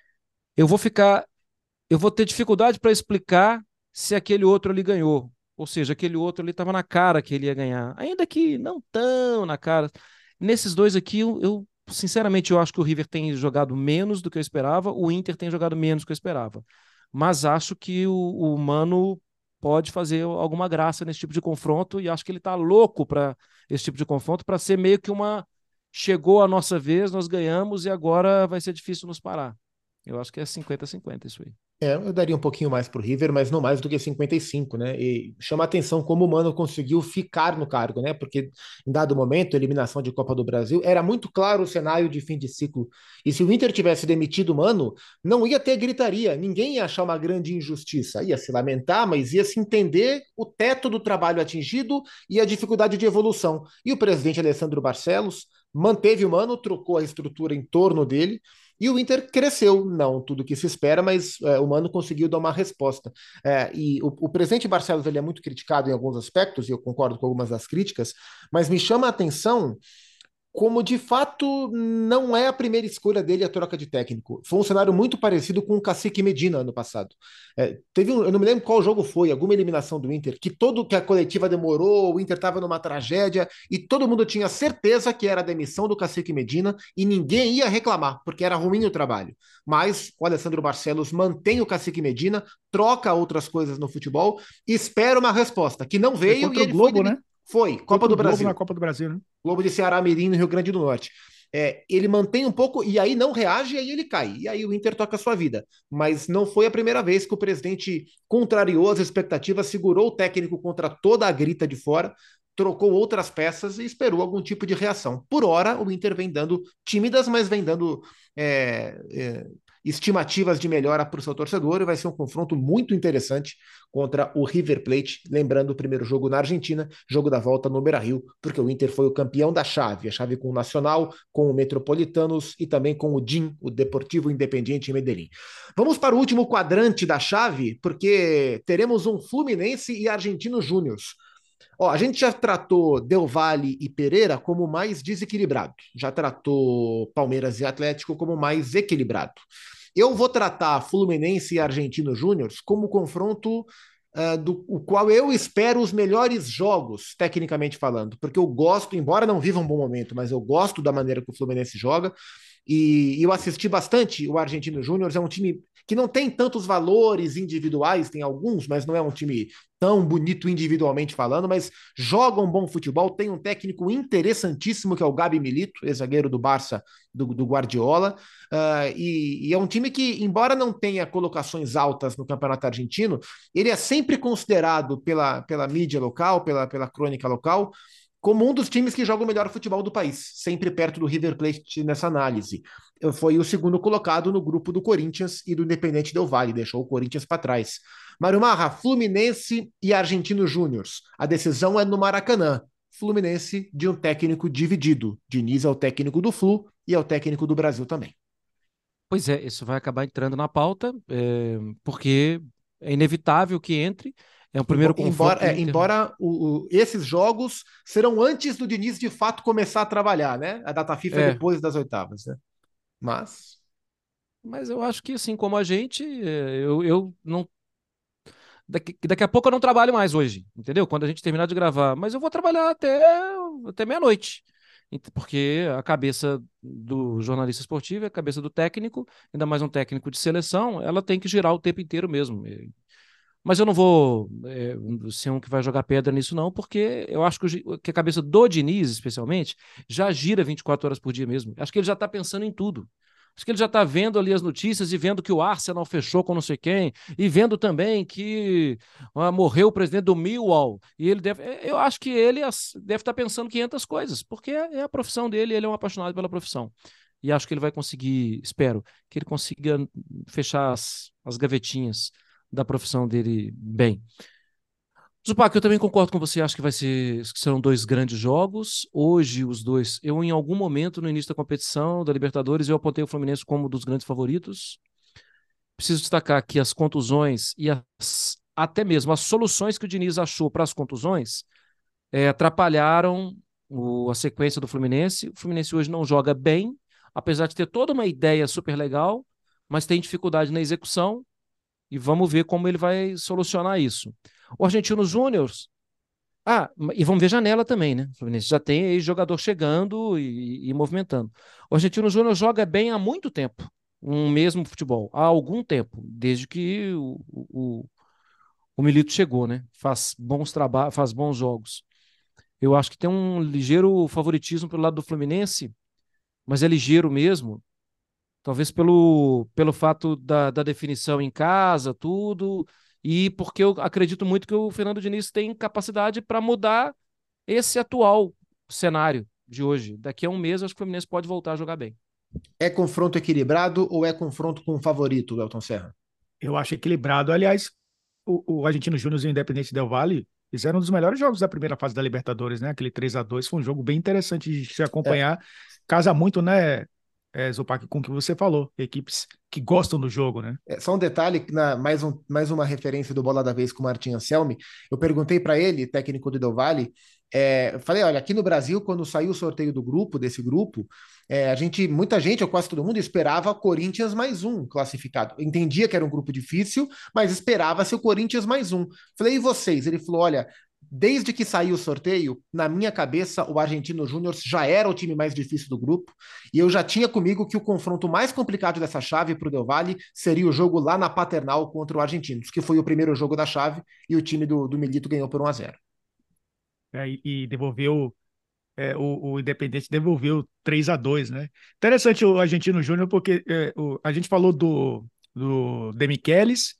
eu vou ficar. Eu vou ter dificuldade para explicar se aquele outro ali ganhou. Ou seja, aquele outro ali estava na cara que ele ia ganhar. Ainda que não tão na cara. Nesses dois aqui, eu, eu, sinceramente, eu acho que o River tem jogado menos do que eu esperava, o Inter tem jogado menos do que eu esperava. Mas acho que o, o Mano pode fazer alguma graça nesse tipo de confronto e acho que ele está louco para esse tipo de confronto para ser meio que uma chegou a nossa vez, nós ganhamos e agora vai ser difícil nos parar. Eu acho que é cinquenta a cinquenta isso aí. É, eu daria um pouquinho mais pro River, mas não mais do que cinquenta e cinco, né? E chama a atenção como o Mano conseguiu ficar no cargo, né? Porque em dado momento, eliminação de Copa do Brasil, era muito claro o cenário de fim de ciclo. E se o Inter tivesse demitido o Mano, não ia ter gritaria, ninguém ia achar uma grande injustiça. Ia se lamentar, mas ia se entender o teto do trabalho atingido e a dificuldade de evolução. E o presidente Alessandro Barcelos manteve o Mano, trocou a estrutura em torno dele. E o Inter cresceu, não tudo que se espera, mas é, o Mano conseguiu dar uma resposta. É, e o, o presidente Barcelos ele é muito criticado em alguns aspectos, e eu concordo com algumas das críticas, mas me chama a atenção como de fato não é a primeira escolha dele a troca de técnico. Foi um cenário muito parecido com o Cacique Medina ano passado. É, teve um, eu não me lembro qual jogo foi, alguma eliminação do Inter, que todo que a coletiva demorou, o Inter estava numa tragédia e todo mundo tinha certeza que era a demissão do Cacique Medina e ninguém ia reclamar, porque era ruim o trabalho. Mas o Alessandro Barcelos mantém o Cacique Medina, troca outras coisas no futebol e espera uma resposta, que não Foi veio e contra o ele foi Globo, demitido. né? Foi, Copa Contra do o Globo na Brasil. Copa do Brasil, né? Globo de Ceará Mirim, no Rio Grande do Norte. É, ele mantém um pouco e aí não reage e aí ele cai. E aí o Inter toca a sua vida. Mas não foi a primeira vez que o presidente contrariou as expectativas, segurou o técnico contra toda a grita de fora, trocou outras peças e esperou algum tipo de reação. Por hora, o Inter vem dando tímidas, mas vem dando é, é, estimativas de melhora para o seu torcedor e vai ser um confronto muito interessante contra o River Plate. Lembrando o primeiro jogo na Argentina, jogo da volta no Beira-Rio, porque o Inter foi o campeão da chave, a chave com o Nacional, com o Metropolitanos e também com o D I M, o Deportivo Independiente Medellín. Vamos para o último quadrante da chave, porque teremos um Fluminense e Argentino Júnior. Ó, a gente já tratou Del Valle e Pereira como mais desequilibrado, já tratou Palmeiras e Atlético como mais equilibrado. Eu vou tratar Fluminense e Argentino Júnior como confronto uh, do o qual eu espero os melhores jogos, tecnicamente falando, porque eu gosto, embora não viva um bom momento, mas eu gosto da maneira que o Fluminense joga. E, e eu assisti bastante o Argentino Júnior, é um time que não tem tantos valores individuais, tem alguns, mas não é um time tão bonito individualmente falando, mas joga um bom futebol, tem um técnico interessantíssimo que é o Gabi Milito, ex-zagueiro do Barça, do, do Guardiola, uh, e, e é um time que, embora não tenha colocações altas no Campeonato Argentino, ele é sempre considerado pela, pela mídia local, pela, pela crônica local, como um dos times que joga o melhor futebol do país, sempre perto do River Plate nessa análise. Foi o segundo colocado no grupo do Corinthians e do Independente Del Valle, deixou o Corinthians para trás. Mário Marra, Fluminense e Argentino Júnior. A decisão é no Maracanã. Fluminense de um técnico dividido. Diniz é o técnico do Flu e é o técnico do Brasil também. Pois é, isso vai acabar entrando na pauta, é, porque é inevitável que entre. É um primeiro confronto Embora, do é, Inter. embora o, o, esses jogos serão antes do Diniz de fato começar a trabalhar, né? A data FIFA é É, depois das oitavas, né? Mas mas eu acho que assim como a gente, é, eu, eu não. Daqui, daqui a pouco eu não trabalho mais hoje, entendeu? Quando a gente terminar de gravar. Mas eu vou trabalhar até, até meia-noite. Ent- Porque a cabeça do jornalista esportivo é a cabeça do técnico, ainda mais um técnico de seleção, ela tem que girar o tempo inteiro mesmo. E- Mas eu não vou é, ser um que vai jogar pedra nisso, não, porque eu acho que, o gi- que a cabeça do Diniz, especialmente, já gira vinte e quatro horas por dia mesmo. Acho que ele já está pensando em tudo. Acho que ele já está vendo ali as notícias e vendo que o Arsenal fechou com não sei quem, e vendo também que ah, morreu o presidente do Millwall. E ele deve. eh, Eu acho que ele as- deve estar pensando quinhentas coisas, porque é é a profissão dele, ele é um apaixonado pela profissão. E acho que ele vai conseguir, espero, que ele consiga fechar as, as gavetinhas da profissão dele bem. Zupac, eu também concordo com você, acho que vai ser, que serão dois grandes jogos. Hoje, os dois, eu em algum momento no início da competição da Libertadores, eu apontei o Fluminense como um dos grandes favoritos. preciso destacar que as contusões e as, até mesmo as soluções que o Diniz achou para as contusões é, atrapalharam o, a sequência do Fluminense. O Fluminense hoje não joga bem, apesar de ter toda uma ideia super legal, mas tem dificuldade na execução e vamos ver como ele vai solucionar isso. O Argentino Júnior. Ah, e vamos ver janela também, né? O Fluminense já tem aí jogador chegando e, e movimentando. O Argentino Júnior joga bem há muito tempo, um mesmo futebol, há algum tempo, desde que o, o, o Milito chegou, né? Faz bons trabalhos, faz bons jogos. Eu acho que tem um ligeiro favoritismo pelo lado do Fluminense, mas é ligeiro mesmo, talvez pelo, pelo fato da, da definição em casa, tudo, e porque eu acredito muito que o Fernando Diniz tem capacidade para mudar esse atual cenário de hoje. Daqui a um mês, acho que o Fluminense pode voltar a jogar bem. É confronto equilibrado ou é confronto com o favorito, Elton Serra? Eu acho equilibrado. Aliás, o, o Argentino Júnior e o Independente Del Valle fizeram um dos melhores jogos da primeira fase da Libertadores, né? Aquele três a dois foi um jogo bem interessante de se É, acompanhar. Casa muito, né, é, Zupac, com o que você falou. Equipes que gostam do jogo, né? É, só um detalhe, na, mais, um, mais uma referência do Bola da Vez com o Martin Anselmi. Eu perguntei para ele, técnico do Del Valle, é, eu falei, olha, aqui no Brasil, quando saiu o sorteio do grupo, desse grupo, é, a gente, muita gente, ou quase todo mundo, esperava Corinthians mais um classificado. Entendia que era um grupo difícil, mas esperava-se o Corinthians mais um. Falei, e vocês? Ele falou, olha, desde que saiu o sorteio, na minha cabeça, o Argentino Júnior já era o time mais difícil do grupo, e eu já tinha comigo que o confronto mais complicado dessa chave para o Del Valle seria o jogo lá na Paternal contra o Argentinos, que foi o primeiro jogo da chave, e o time do, do Milito ganhou por um a zero. É, e, e devolveu, é, o, o Independente devolveu três a dois, né? Interessante o Argentino Júnior, porque é, o, a gente falou do, do Demichelis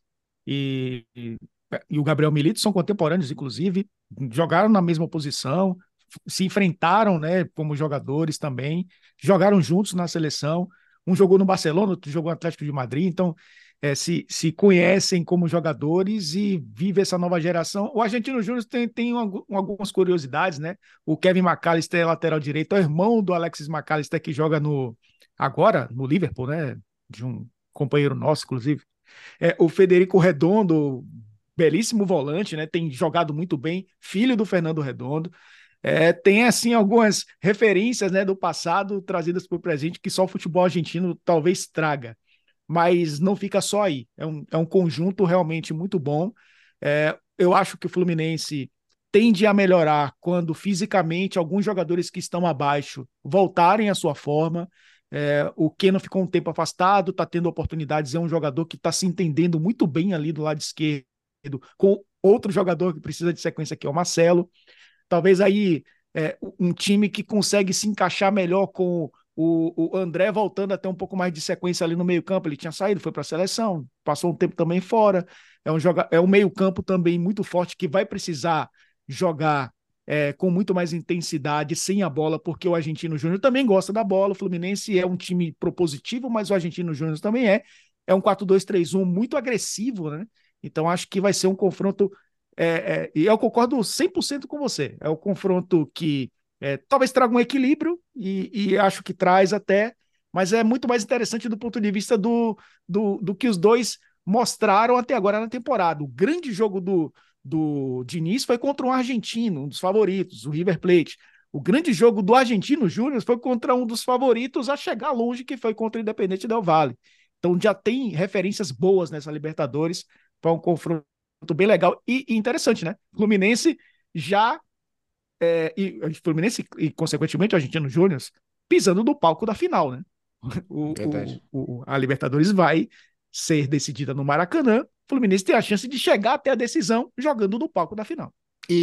e, e, e o Gabriel Milito, são contemporâneos, inclusive, jogaram na mesma posição, se enfrentaram, né, como jogadores também, jogaram juntos na seleção. Um jogou no Barcelona, outro jogou no Atlético de Madrid, então é, se, se conhecem como jogadores e vive essa nova geração. O Argentino Júnior tem, tem algumas curiosidades, né? O Kevin McAllister é lateral direito, é o irmão do Alexis McAllister que joga no agora no Liverpool, né? De um companheiro nosso, inclusive. É, o Federico Redondo, belíssimo volante, né? Tem jogado muito bem, filho do Fernando Redondo. É, tem assim algumas referências, né, do passado trazidas para o presente que só o futebol argentino talvez traga, mas não fica só aí. É um, é um conjunto realmente muito bom. É, eu acho que o Fluminense tende a melhorar quando fisicamente alguns jogadores que estão abaixo voltarem à sua forma. É, o Keno ficou um tempo afastado, está tendo oportunidades, é um jogador que está se entendendo muito bem ali do lado esquerdo, com outro jogador que precisa de sequência, que é o Marcelo. Talvez aí é, um time que consegue se encaixar melhor com o, o André voltando a ter um pouco mais de sequência ali no meio-campo. Ele tinha saído, foi para a seleção, passou um tempo também fora. É um, joga... é um meio-campo também muito forte que vai precisar jogar é, com muito mais intensidade, sem a bola, porque o Argentino Júnior também gosta da bola. O Fluminense é um time propositivo, mas o Argentino Júnior também é. É um quatro dois três um muito agressivo, né? Então acho que vai ser um confronto. É, é, e eu concordo cem por cento com você. É o confronto que é, talvez traga um equilíbrio, e, e acho que traz até, mas é muito mais interessante do ponto de vista do, do, do que os dois mostraram até agora na temporada. O grande jogo do, do Diniz foi contra um argentino, um dos favoritos, o River Plate. O grande jogo do Argentino Júnior foi contra um dos favoritos a chegar longe, que foi contra o Independente Del Valle. Então já tem referências boas nessa Libertadores para um confronto bem legal e, e interessante, né? Fluminense já é, e Fluminense e consequentemente o Argentino Júnior pisando no palco da final, né? O, o, Verdade. o, a Libertadores vai ser decidida no Maracanã. O Fluminense tem a chance de chegar até a decisão jogando no palco da final.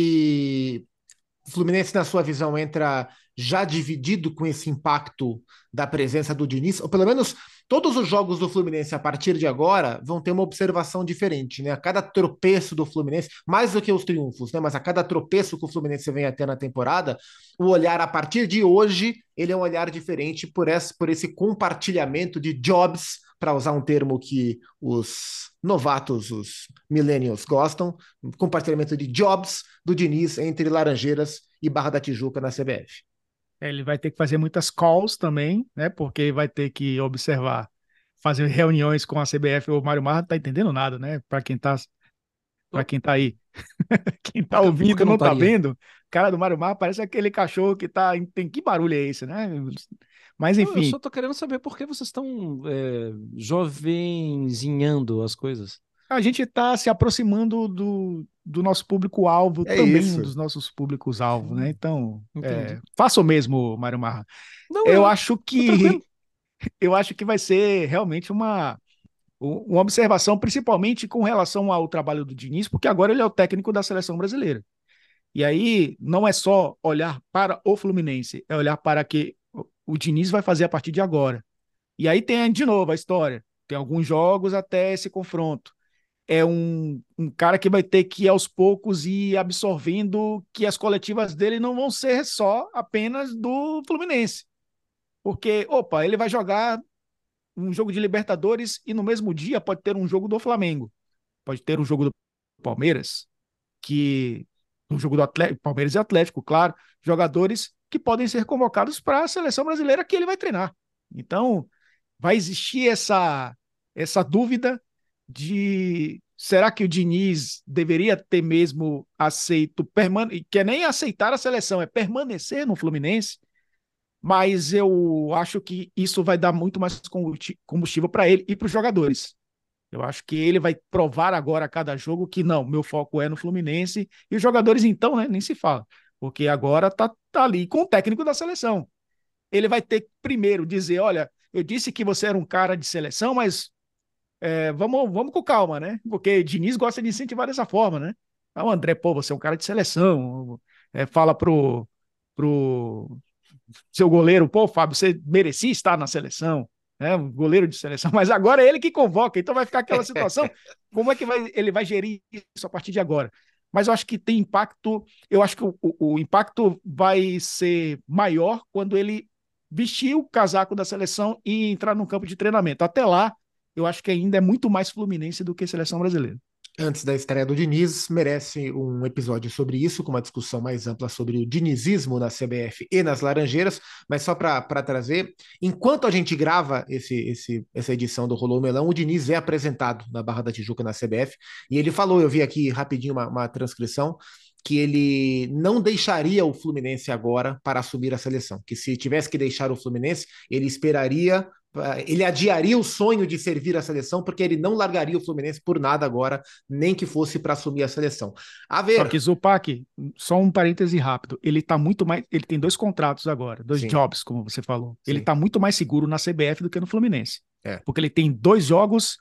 E o Fluminense, na sua visão, entra já dividido com esse impacto da presença do Diniz, ou pelo menos todos os jogos do Fluminense a partir de agora vão ter uma observação diferente, né? A cada tropeço do Fluminense, mais do que os triunfos, né? Mas a cada tropeço que o Fluminense vem a ter na temporada, o olhar a partir de hoje, ele é um olhar diferente por esse, por esse compartilhamento de jobs, para usar um termo que os novatos, os millennials gostam, compartilhamento de jobs do Diniz entre Laranjeiras e Barra da Tijuca na C B F. Ele vai ter que fazer muitas calls também, né? Porque vai ter que observar fazer reuniões com a C B F. O Mário Marra não tá entendendo nada, né? Para quem tá, para quem tá aí. Quem tá Por que, por ouvindo que não não tá estaria? vendo. O cara do Mário Marra parece aquele cachorro que tá. Tem que barulho é esse, né? Mas Não, eu enfim, só tô querendo saber por que vocês estão é, jovenzinhando as coisas. a gente está se aproximando do, do nosso público-alvo, É também um isso. dos nossos públicos-alvo, né? Então, é, Entendi. faça o mesmo, Mário Marra. Não, Eu eu acho tô tranquilo. que eu acho que vai ser realmente uma, uma observação, principalmente com relação ao trabalho do Diniz, porque agora ele é o técnico da seleção brasileira. E aí não é só olhar para o Fluminense, é olhar para que o o Diniz vai fazer a partir de agora. E aí tem de novo a história. Tem alguns jogos até esse confronto. É um, um cara que vai ter que, aos poucos, ir absorvendo que as coletivas dele não vão ser só apenas do Fluminense. Porque, opa, ele vai jogar um jogo de Libertadores e no mesmo dia pode ter um jogo do Flamengo, pode ter um jogo do Palmeiras, que um jogo do Atlético, Palmeiras e Atlético, claro, jogadores que podem ser convocados para a seleção brasileira que ele vai treinar. Então, vai existir essa essa dúvida de será que o Diniz deveria ter mesmo aceito permane que é nem aceitar a seleção, é permanecer no Fluminense, mas eu acho que isso vai dar muito mais combustível para ele e para os jogadores. Eu acho que ele vai provar agora a cada jogo que não, meu foco é no Fluminense. E os jogadores, então, né, nem se fala. Porque agora tá, tá ali com o técnico da seleção. Ele vai ter que primeiro dizer: olha, eu disse que você era um cara de seleção, mas é, vamos, vamos com calma, né? Porque Diniz gosta de incentivar dessa forma, né? Ah, o André, pô, você é um cara de seleção. É, fala pro, pro seu goleiro, pô, Fábio, você merecia estar na seleção, né? Um goleiro de seleção, mas agora é ele que convoca, então vai ficar aquela situação. Como é que vai, ele vai gerir isso a partir de agora? Mas eu acho que tem impacto, eu acho que o, o, o impacto vai ser maior quando ele vestir o casaco da seleção e entrar no campo de treinamento. Até lá, eu acho que ainda é muito mais Fluminense do que seleção brasileira. Antes da estreia do Diniz, merece um episódio sobre isso, com uma discussão mais ampla sobre o dinizismo na C B F e nas Laranjeiras, mas só para trazer, enquanto a gente grava esse, esse, essa edição do Rolou Melão, o Diniz é apresentado na Barra da Tijuca na C B F, e ele falou, eu vi aqui rapidinho uma, uma transcrição, que ele não deixaria o Fluminense agora para assumir a seleção, que se tivesse que deixar o Fluminense, ele esperaria, ele adiaria o sonho de servir a seleção, porque ele não largaria o Fluminense por nada agora, nem que fosse para assumir a seleção. A Só que ver, Zupac, só um parêntese rápido, ele tá muito mais, ele tem dois contratos agora, dois sim, jobs, como você falou. Ele sim, tá muito mais seguro na C B F do que no Fluminense. é. Porque ele tem dois jogos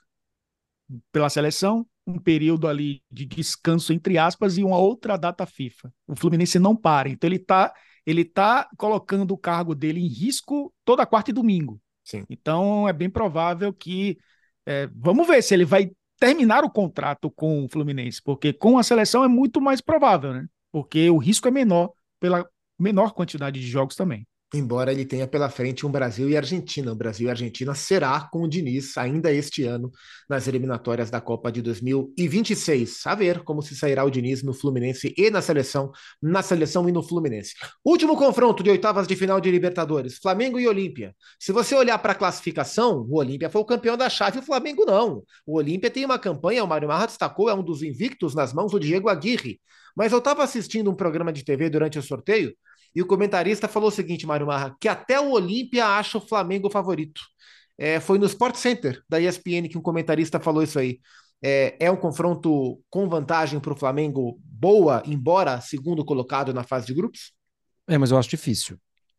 pela seleção, um período ali de descanso entre aspas e uma outra data FIFA. O Fluminense não para, então ele tá ele tá colocando o cargo dele em risco toda quarta e domingo. Sim. Então é bem provável que é, vamos ver se ele vai terminar o contrato com o Fluminense, porque com a seleção é muito mais provável, né? Porque o risco é menor pela menor quantidade de jogos também. Embora ele tenha pela frente um Brasil e Argentina. O Brasil e Argentina será com o Diniz ainda este ano nas eliminatórias da Copa de dois mil e vinte e seis. A ver como se sairá o Diniz no Fluminense e na seleção, na seleção e no Fluminense. Último confronto de oitavas de final de Libertadores, Flamengo e Olímpia. Se você olhar para a classificação, o Olímpia foi o campeão da chave, o Flamengo não. O Olímpia tem uma campanha, o Mário Marra destacou, é um dos invictos nas mãos do Diego Aguirre. Mas eu estava assistindo um programa de T V durante o sorteio e o comentarista falou o seguinte, Mário Marra, que até o Olímpia acha o Flamengo favorito. É, foi no Sport Center da E S P N que um comentarista falou isso aí. É, é um confronto com vantagem para o Flamengo boa, embora segundo colocado na fase de grupos? É, mas eu acho difícil.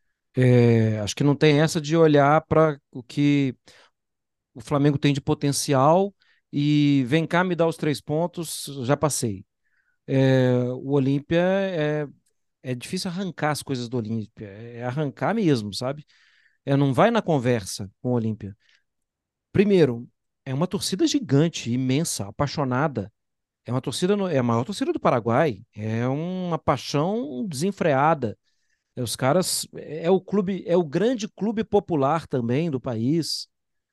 É, acho que não tem essa de olhar para o que o Flamengo tem de potencial e vem cá me dar os três pontos, já passei. É, o Olímpia é, é difícil arrancar as coisas do Olímpia, é arrancar mesmo, sabe? É, não vai na conversa com o Olímpia. Primeiro, é uma torcida gigante, imensa, apaixonada. É uma torcida, no- é a maior torcida do Paraguai. É uma paixão desenfreada. É, os caras, é o clube, é o grande clube popular também do país.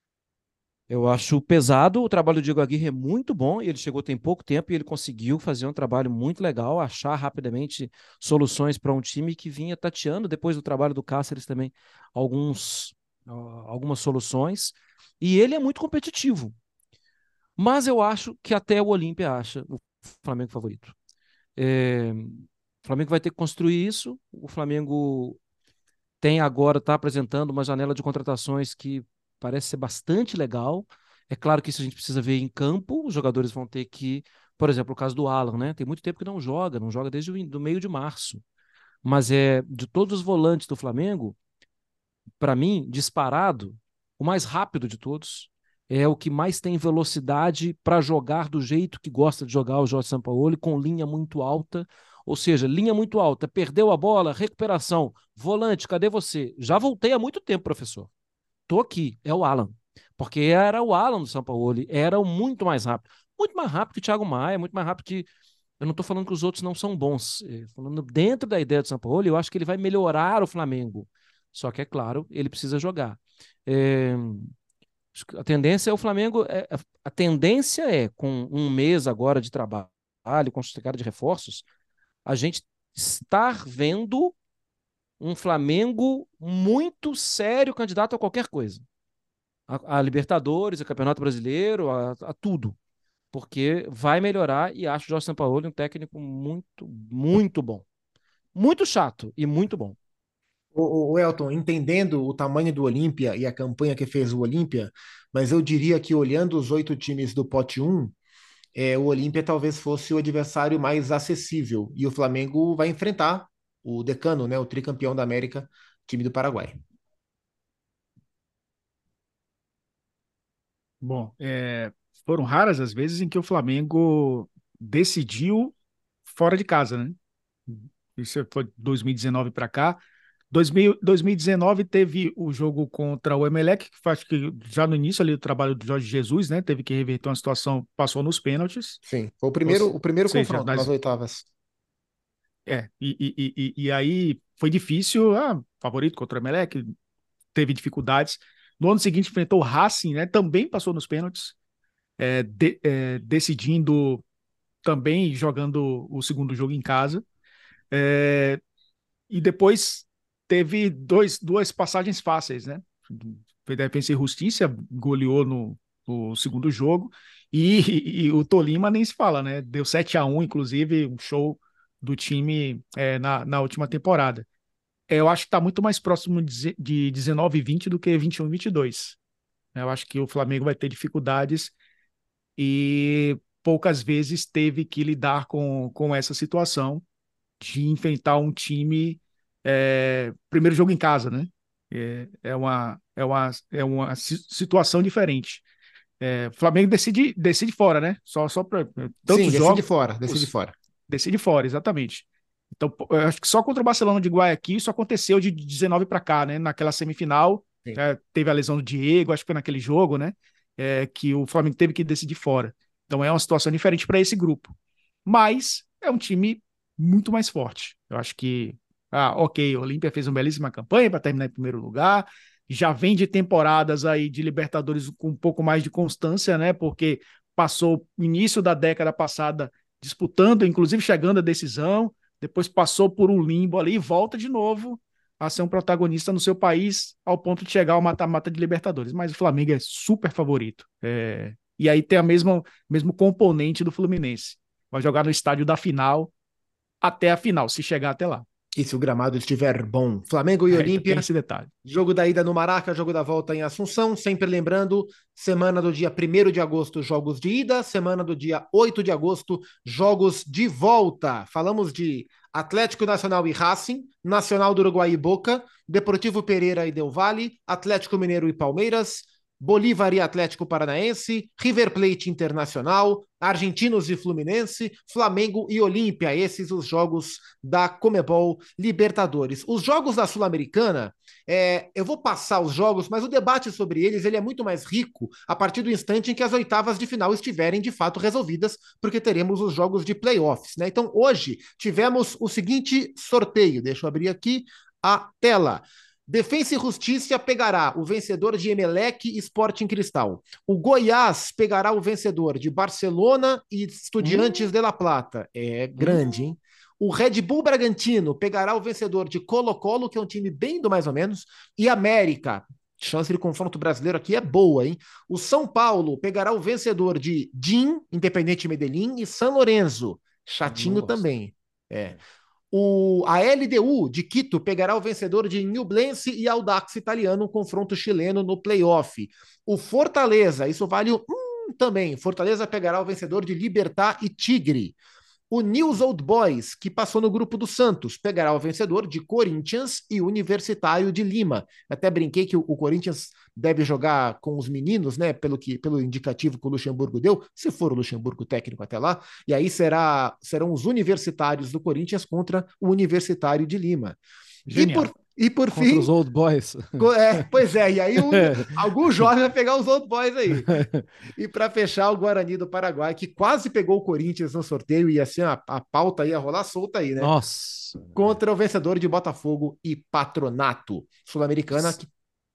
Eu acho pesado, o trabalho do Diego Aguirre é muito bom, ele chegou tem pouco tempo e ele conseguiu fazer um trabalho muito legal, achar rapidamente soluções para um time que vinha tateando depois do trabalho do Cáceres também alguns algumas soluções, e ele é muito competitivo. Mas eu acho que até o Olímpia acha o Flamengo favorito. É, o Flamengo vai ter que construir isso. O Flamengo tem agora, está apresentando uma janela de contratações que parece ser bastante legal. É claro que isso a gente precisa ver em campo. Os jogadores vão ter que, por exemplo, o caso do Alan, né? Tem muito tempo que não joga, não joga desde o do meio de março. Mas é de todos os volantes do Flamengo, para mim, disparado, o mais rápido de todos, é o que mais tem velocidade para jogar do jeito que gosta de jogar o Jorge Sampaoli, com linha muito alta. Ou seja, linha muito alta, perdeu a bola, recuperação. Volante, cadê você? Já voltei há muito tempo, professor. Tô aqui, é o Alan. Porque era o Alan do Sampaoli, era o muito mais rápido. Muito mais rápido que o Thiago Maia, muito mais rápido que. Eu não estou falando que os outros não são bons. É, falando dentro da ideia do Sampaoli, eu acho que ele vai melhorar o Flamengo. Só que, é claro, ele precisa jogar. É, a tendência é o Flamengo. É, a tendência é, com um mês agora de trabalho, com chegada de reforços, a gente estar vendo um Flamengo muito sério candidato a qualquer coisa. A, a Libertadores, a Campeonato Brasileiro, a, a tudo. Porque vai melhorar e acho o Jorge Sampaoli um técnico muito, muito bom. Muito chato e muito bom. O, o Elton, entendendo o tamanho do Olímpia e a campanha que fez o Olímpia, mas eu diria que olhando os oito times do pote um, é, o Olímpia talvez fosse o adversário mais acessível. E o Flamengo vai enfrentar o decano, né, o tricampeão da América, time do Paraguai. Bom, é, foram raras as vezes em que o Flamengo decidiu fora de casa, né? Isso foi dois mil e dezenove para cá. dois mil, dois mil e dezenove teve o jogo contra o Emelec, que acho que já no início ali do trabalho do Jorge Jesus, né? Teve que reverter uma situação, passou nos pênaltis. Sim, foi o Ou primeiro, o primeiro seja, confronto nas nas, oitavas. é, e, e, e, e aí foi difícil, ah, favorito contra o Emelec, teve dificuldades. No ano seguinte enfrentou o Racing, né? Também passou nos pênaltis, é, de, é, decidindo também jogando o segundo jogo em casa. É, e depois teve dois, duas passagens fáceis, né? Foi Defensa e Justiça, goleou no, no segundo jogo, e, e, e o Tolima nem se fala, né? Deu sete a um, inclusive, um show do time é, na, na última temporada. É, eu acho que está muito mais próximo de, de dezenove e vinte do que vinte e um e vinte e dois. Eu acho que o Flamengo vai ter dificuldades e poucas vezes teve que lidar com, com essa situação de enfrentar um time é, primeiro jogo em casa, né? É, é uma, é uma, é uma situação diferente. É, Flamengo decide, decide fora, né? Só, só para Sim, tantos decide jogos, fora, decide fora. decide fora, exatamente. Então, eu acho que só contra o Barcelona de Guayaquil isso aconteceu de dezenove para cá, né? Naquela semifinal, é, teve a lesão do Diego, acho que foi naquele jogo, né? É, que o Flamengo teve que decidir fora. Então é uma situação diferente para esse grupo. Mas é um time muito mais forte. Eu acho que, ah, ok, o Olímpia fez uma belíssima campanha para terminar em primeiro lugar, já vem de temporadas aí de Libertadores com um pouco mais de constância, né? Porque passou o início da década passada disputando, inclusive chegando à decisão, depois passou por um limbo ali e volta de novo a ser um protagonista no seu país ao ponto de chegar ao mata-mata de Libertadores. Mas o Flamengo é super favorito. É... E aí tem a mesma mesmo componente do Fluminense. Vai jogar no estádio da final até a final, se chegar até lá. E se o gramado estiver bom. Flamengo e É, Olímpia. tem esse detalhe. Jogo da ida no Maraca, jogo da volta em Assunção. Sempre lembrando, semana do dia primeiro de agosto, jogos de ida. Semana do dia oito de agosto, jogos de volta. Falamos de Atlético Nacional e Racing, Nacional do Uruguai e Boca, Deportivo Pereira e Del Valle, Atlético Mineiro e Palmeiras, Bolívar e Atlético Paranaense, River Plate Internacional, Argentinos e Fluminense, Flamengo e Olímpia. Esses os jogos da Comebol Libertadores. Os jogos da Sul-Americana, é, eu vou passar os jogos, mas o debate sobre eles ele é muito mais rico a partir do instante em que as oitavas de final estiverem de fato resolvidas, porque teremos os jogos de playoffs, né? Então, hoje tivemos o seguinte sorteio. Deixa eu abrir aqui a tela. Defensa e Justiça pegará o vencedor de Emelec e Sporting Cristal. O Goiás pegará o vencedor de Barcelona e Estudiantes hum. de La Plata. É grande, hum. hein? O Red Bull Bragantino pegará o vencedor de Colo-Colo, que é um time bem do mais ou menos, e América. Chance de confronto brasileiro aqui é boa, hein? O São Paulo pegará o vencedor de D I M, Independente Medellín, e San Lorenzo. Chatinho Nossa. também. É. O, a L D U de Quito pegará o vencedor de Ñublense e Audax Italiano, um confronto chileno no playoff. O Fortaleza, isso vale o hum, também. Fortaleza pegará o vencedor de Libertad e Tigre. O News Old Boys, que passou no grupo do Santos, pegará o vencedor de Corinthians e Universitário de Lima. Até brinquei que o, o Corinthians deve jogar com os meninos, né? Pelo, que, pelo indicativo que o Luxemburgo deu, se for o Luxemburgo técnico até lá. E aí será, serão os universitários do Corinthians contra o Universitário de Lima. E por, e por Contra fim. os Old Boys. É, pois é, e aí o, algum jovem vai pegar os Old Boys aí. E para fechar, o Guarani do Paraguai, que quase pegou o Corinthians no sorteio, e assim, a, a pauta ia rolar solta aí, né? Nossa. Contra o vencedor de Botafogo e Patronato. Sul-Americana. Que...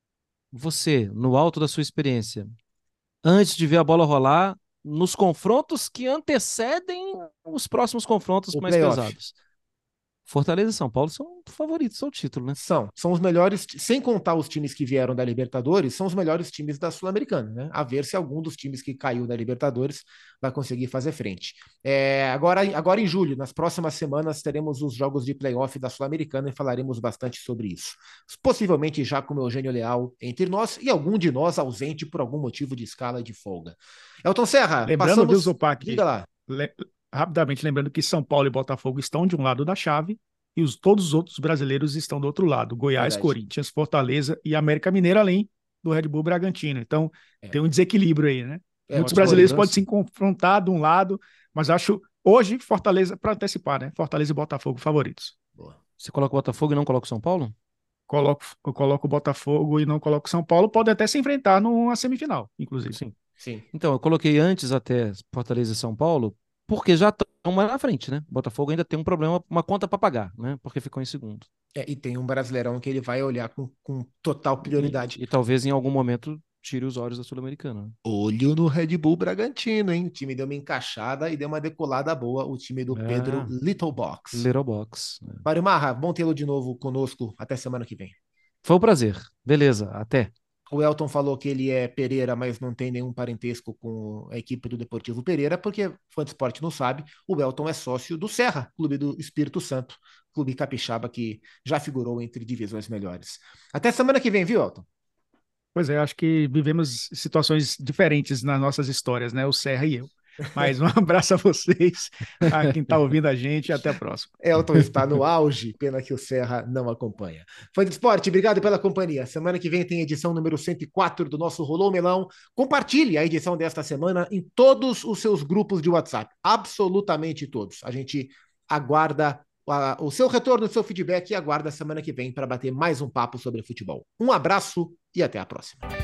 Você, no alto da sua experiência, antes de ver a bola rolar, nos confrontos que antecedem os próximos confrontos o mais playoff. pesados. Fortaleza e São Paulo são favoritos ao título, né? São. São os melhores, sem contar os times que vieram da Libertadores, são os melhores times da Sul-Americana, né? A ver se algum dos times que caiu da Libertadores vai conseguir fazer frente. É, agora, agora em julho, nas próximas semanas, teremos os jogos de playoff da Sul-Americana e falaremos bastante sobre isso. Possivelmente já com o Eugênio Leal entre nós e algum de nós ausente por algum motivo de escala de folga. Elton Serra, Lembrando, passamos... viu, Zupac? Diga lá. Le... Rapidamente, lembrando que São Paulo e Botafogo estão de um lado da chave e os, todos os outros brasileiros estão do outro lado. Goiás, Verdade. Corinthians, Fortaleza e América Mineira, além do Red Bull Bragantino. Então, é. tem um desequilíbrio aí, né? É, Muitos brasileiros podem se confrontar de um lado, mas acho hoje Fortaleza, para antecipar, né? Fortaleza e Botafogo favoritos. Boa. Você coloca o Botafogo e não coloca o São Paulo? Coloco, eu coloco o Botafogo e não coloco o São Paulo. Podem até se enfrentar numa semifinal, inclusive. Sim. Sim. Então, eu coloquei antes até Fortaleza e São Paulo, porque já estão mais na frente, né? O Botafogo ainda tem um problema, uma conta para pagar, né? Porque ficou em segundo. É, e tem um Brasileirão que ele vai olhar com, com total prioridade. E, e talvez em algum momento tire os olhos da Sul-Americana. Olho no Red Bull Bragantino, hein? O time deu uma encaixada e deu uma decolada boa, o time do é. Pedro Littlebox. Littlebox. É. Mário Marra, bom tê-lo de novo conosco até semana que vem. Foi um prazer. Beleza, até. O Elton falou que ele é Pereira, mas não tem nenhum parentesco com a equipe do Deportivo Pereira, porque fã de esporte não sabe, o Elton é sócio do Serra, clube do Espírito Santo, clube capixaba que já figurou entre divisões melhores. Até semana que vem, viu, Elton? Pois é, acho que vivemos situações diferentes nas nossas histórias, né? O Serra e eu. Mas um abraço a vocês, a quem está ouvindo a gente, e até a próxima. Elton está no auge, pena que o Serra não acompanha. Fã de esporte, obrigado pela companhia. Semana que vem tem edição número cento e quatro do nosso Rolou Melão. Compartilhe a edição desta semana em todos os seus grupos de WhatsApp, absolutamente todos. A gente aguarda a, o seu retorno, o seu feedback e aguarda a semana que vem para bater mais um papo sobre futebol. Um abraço e até a próxima.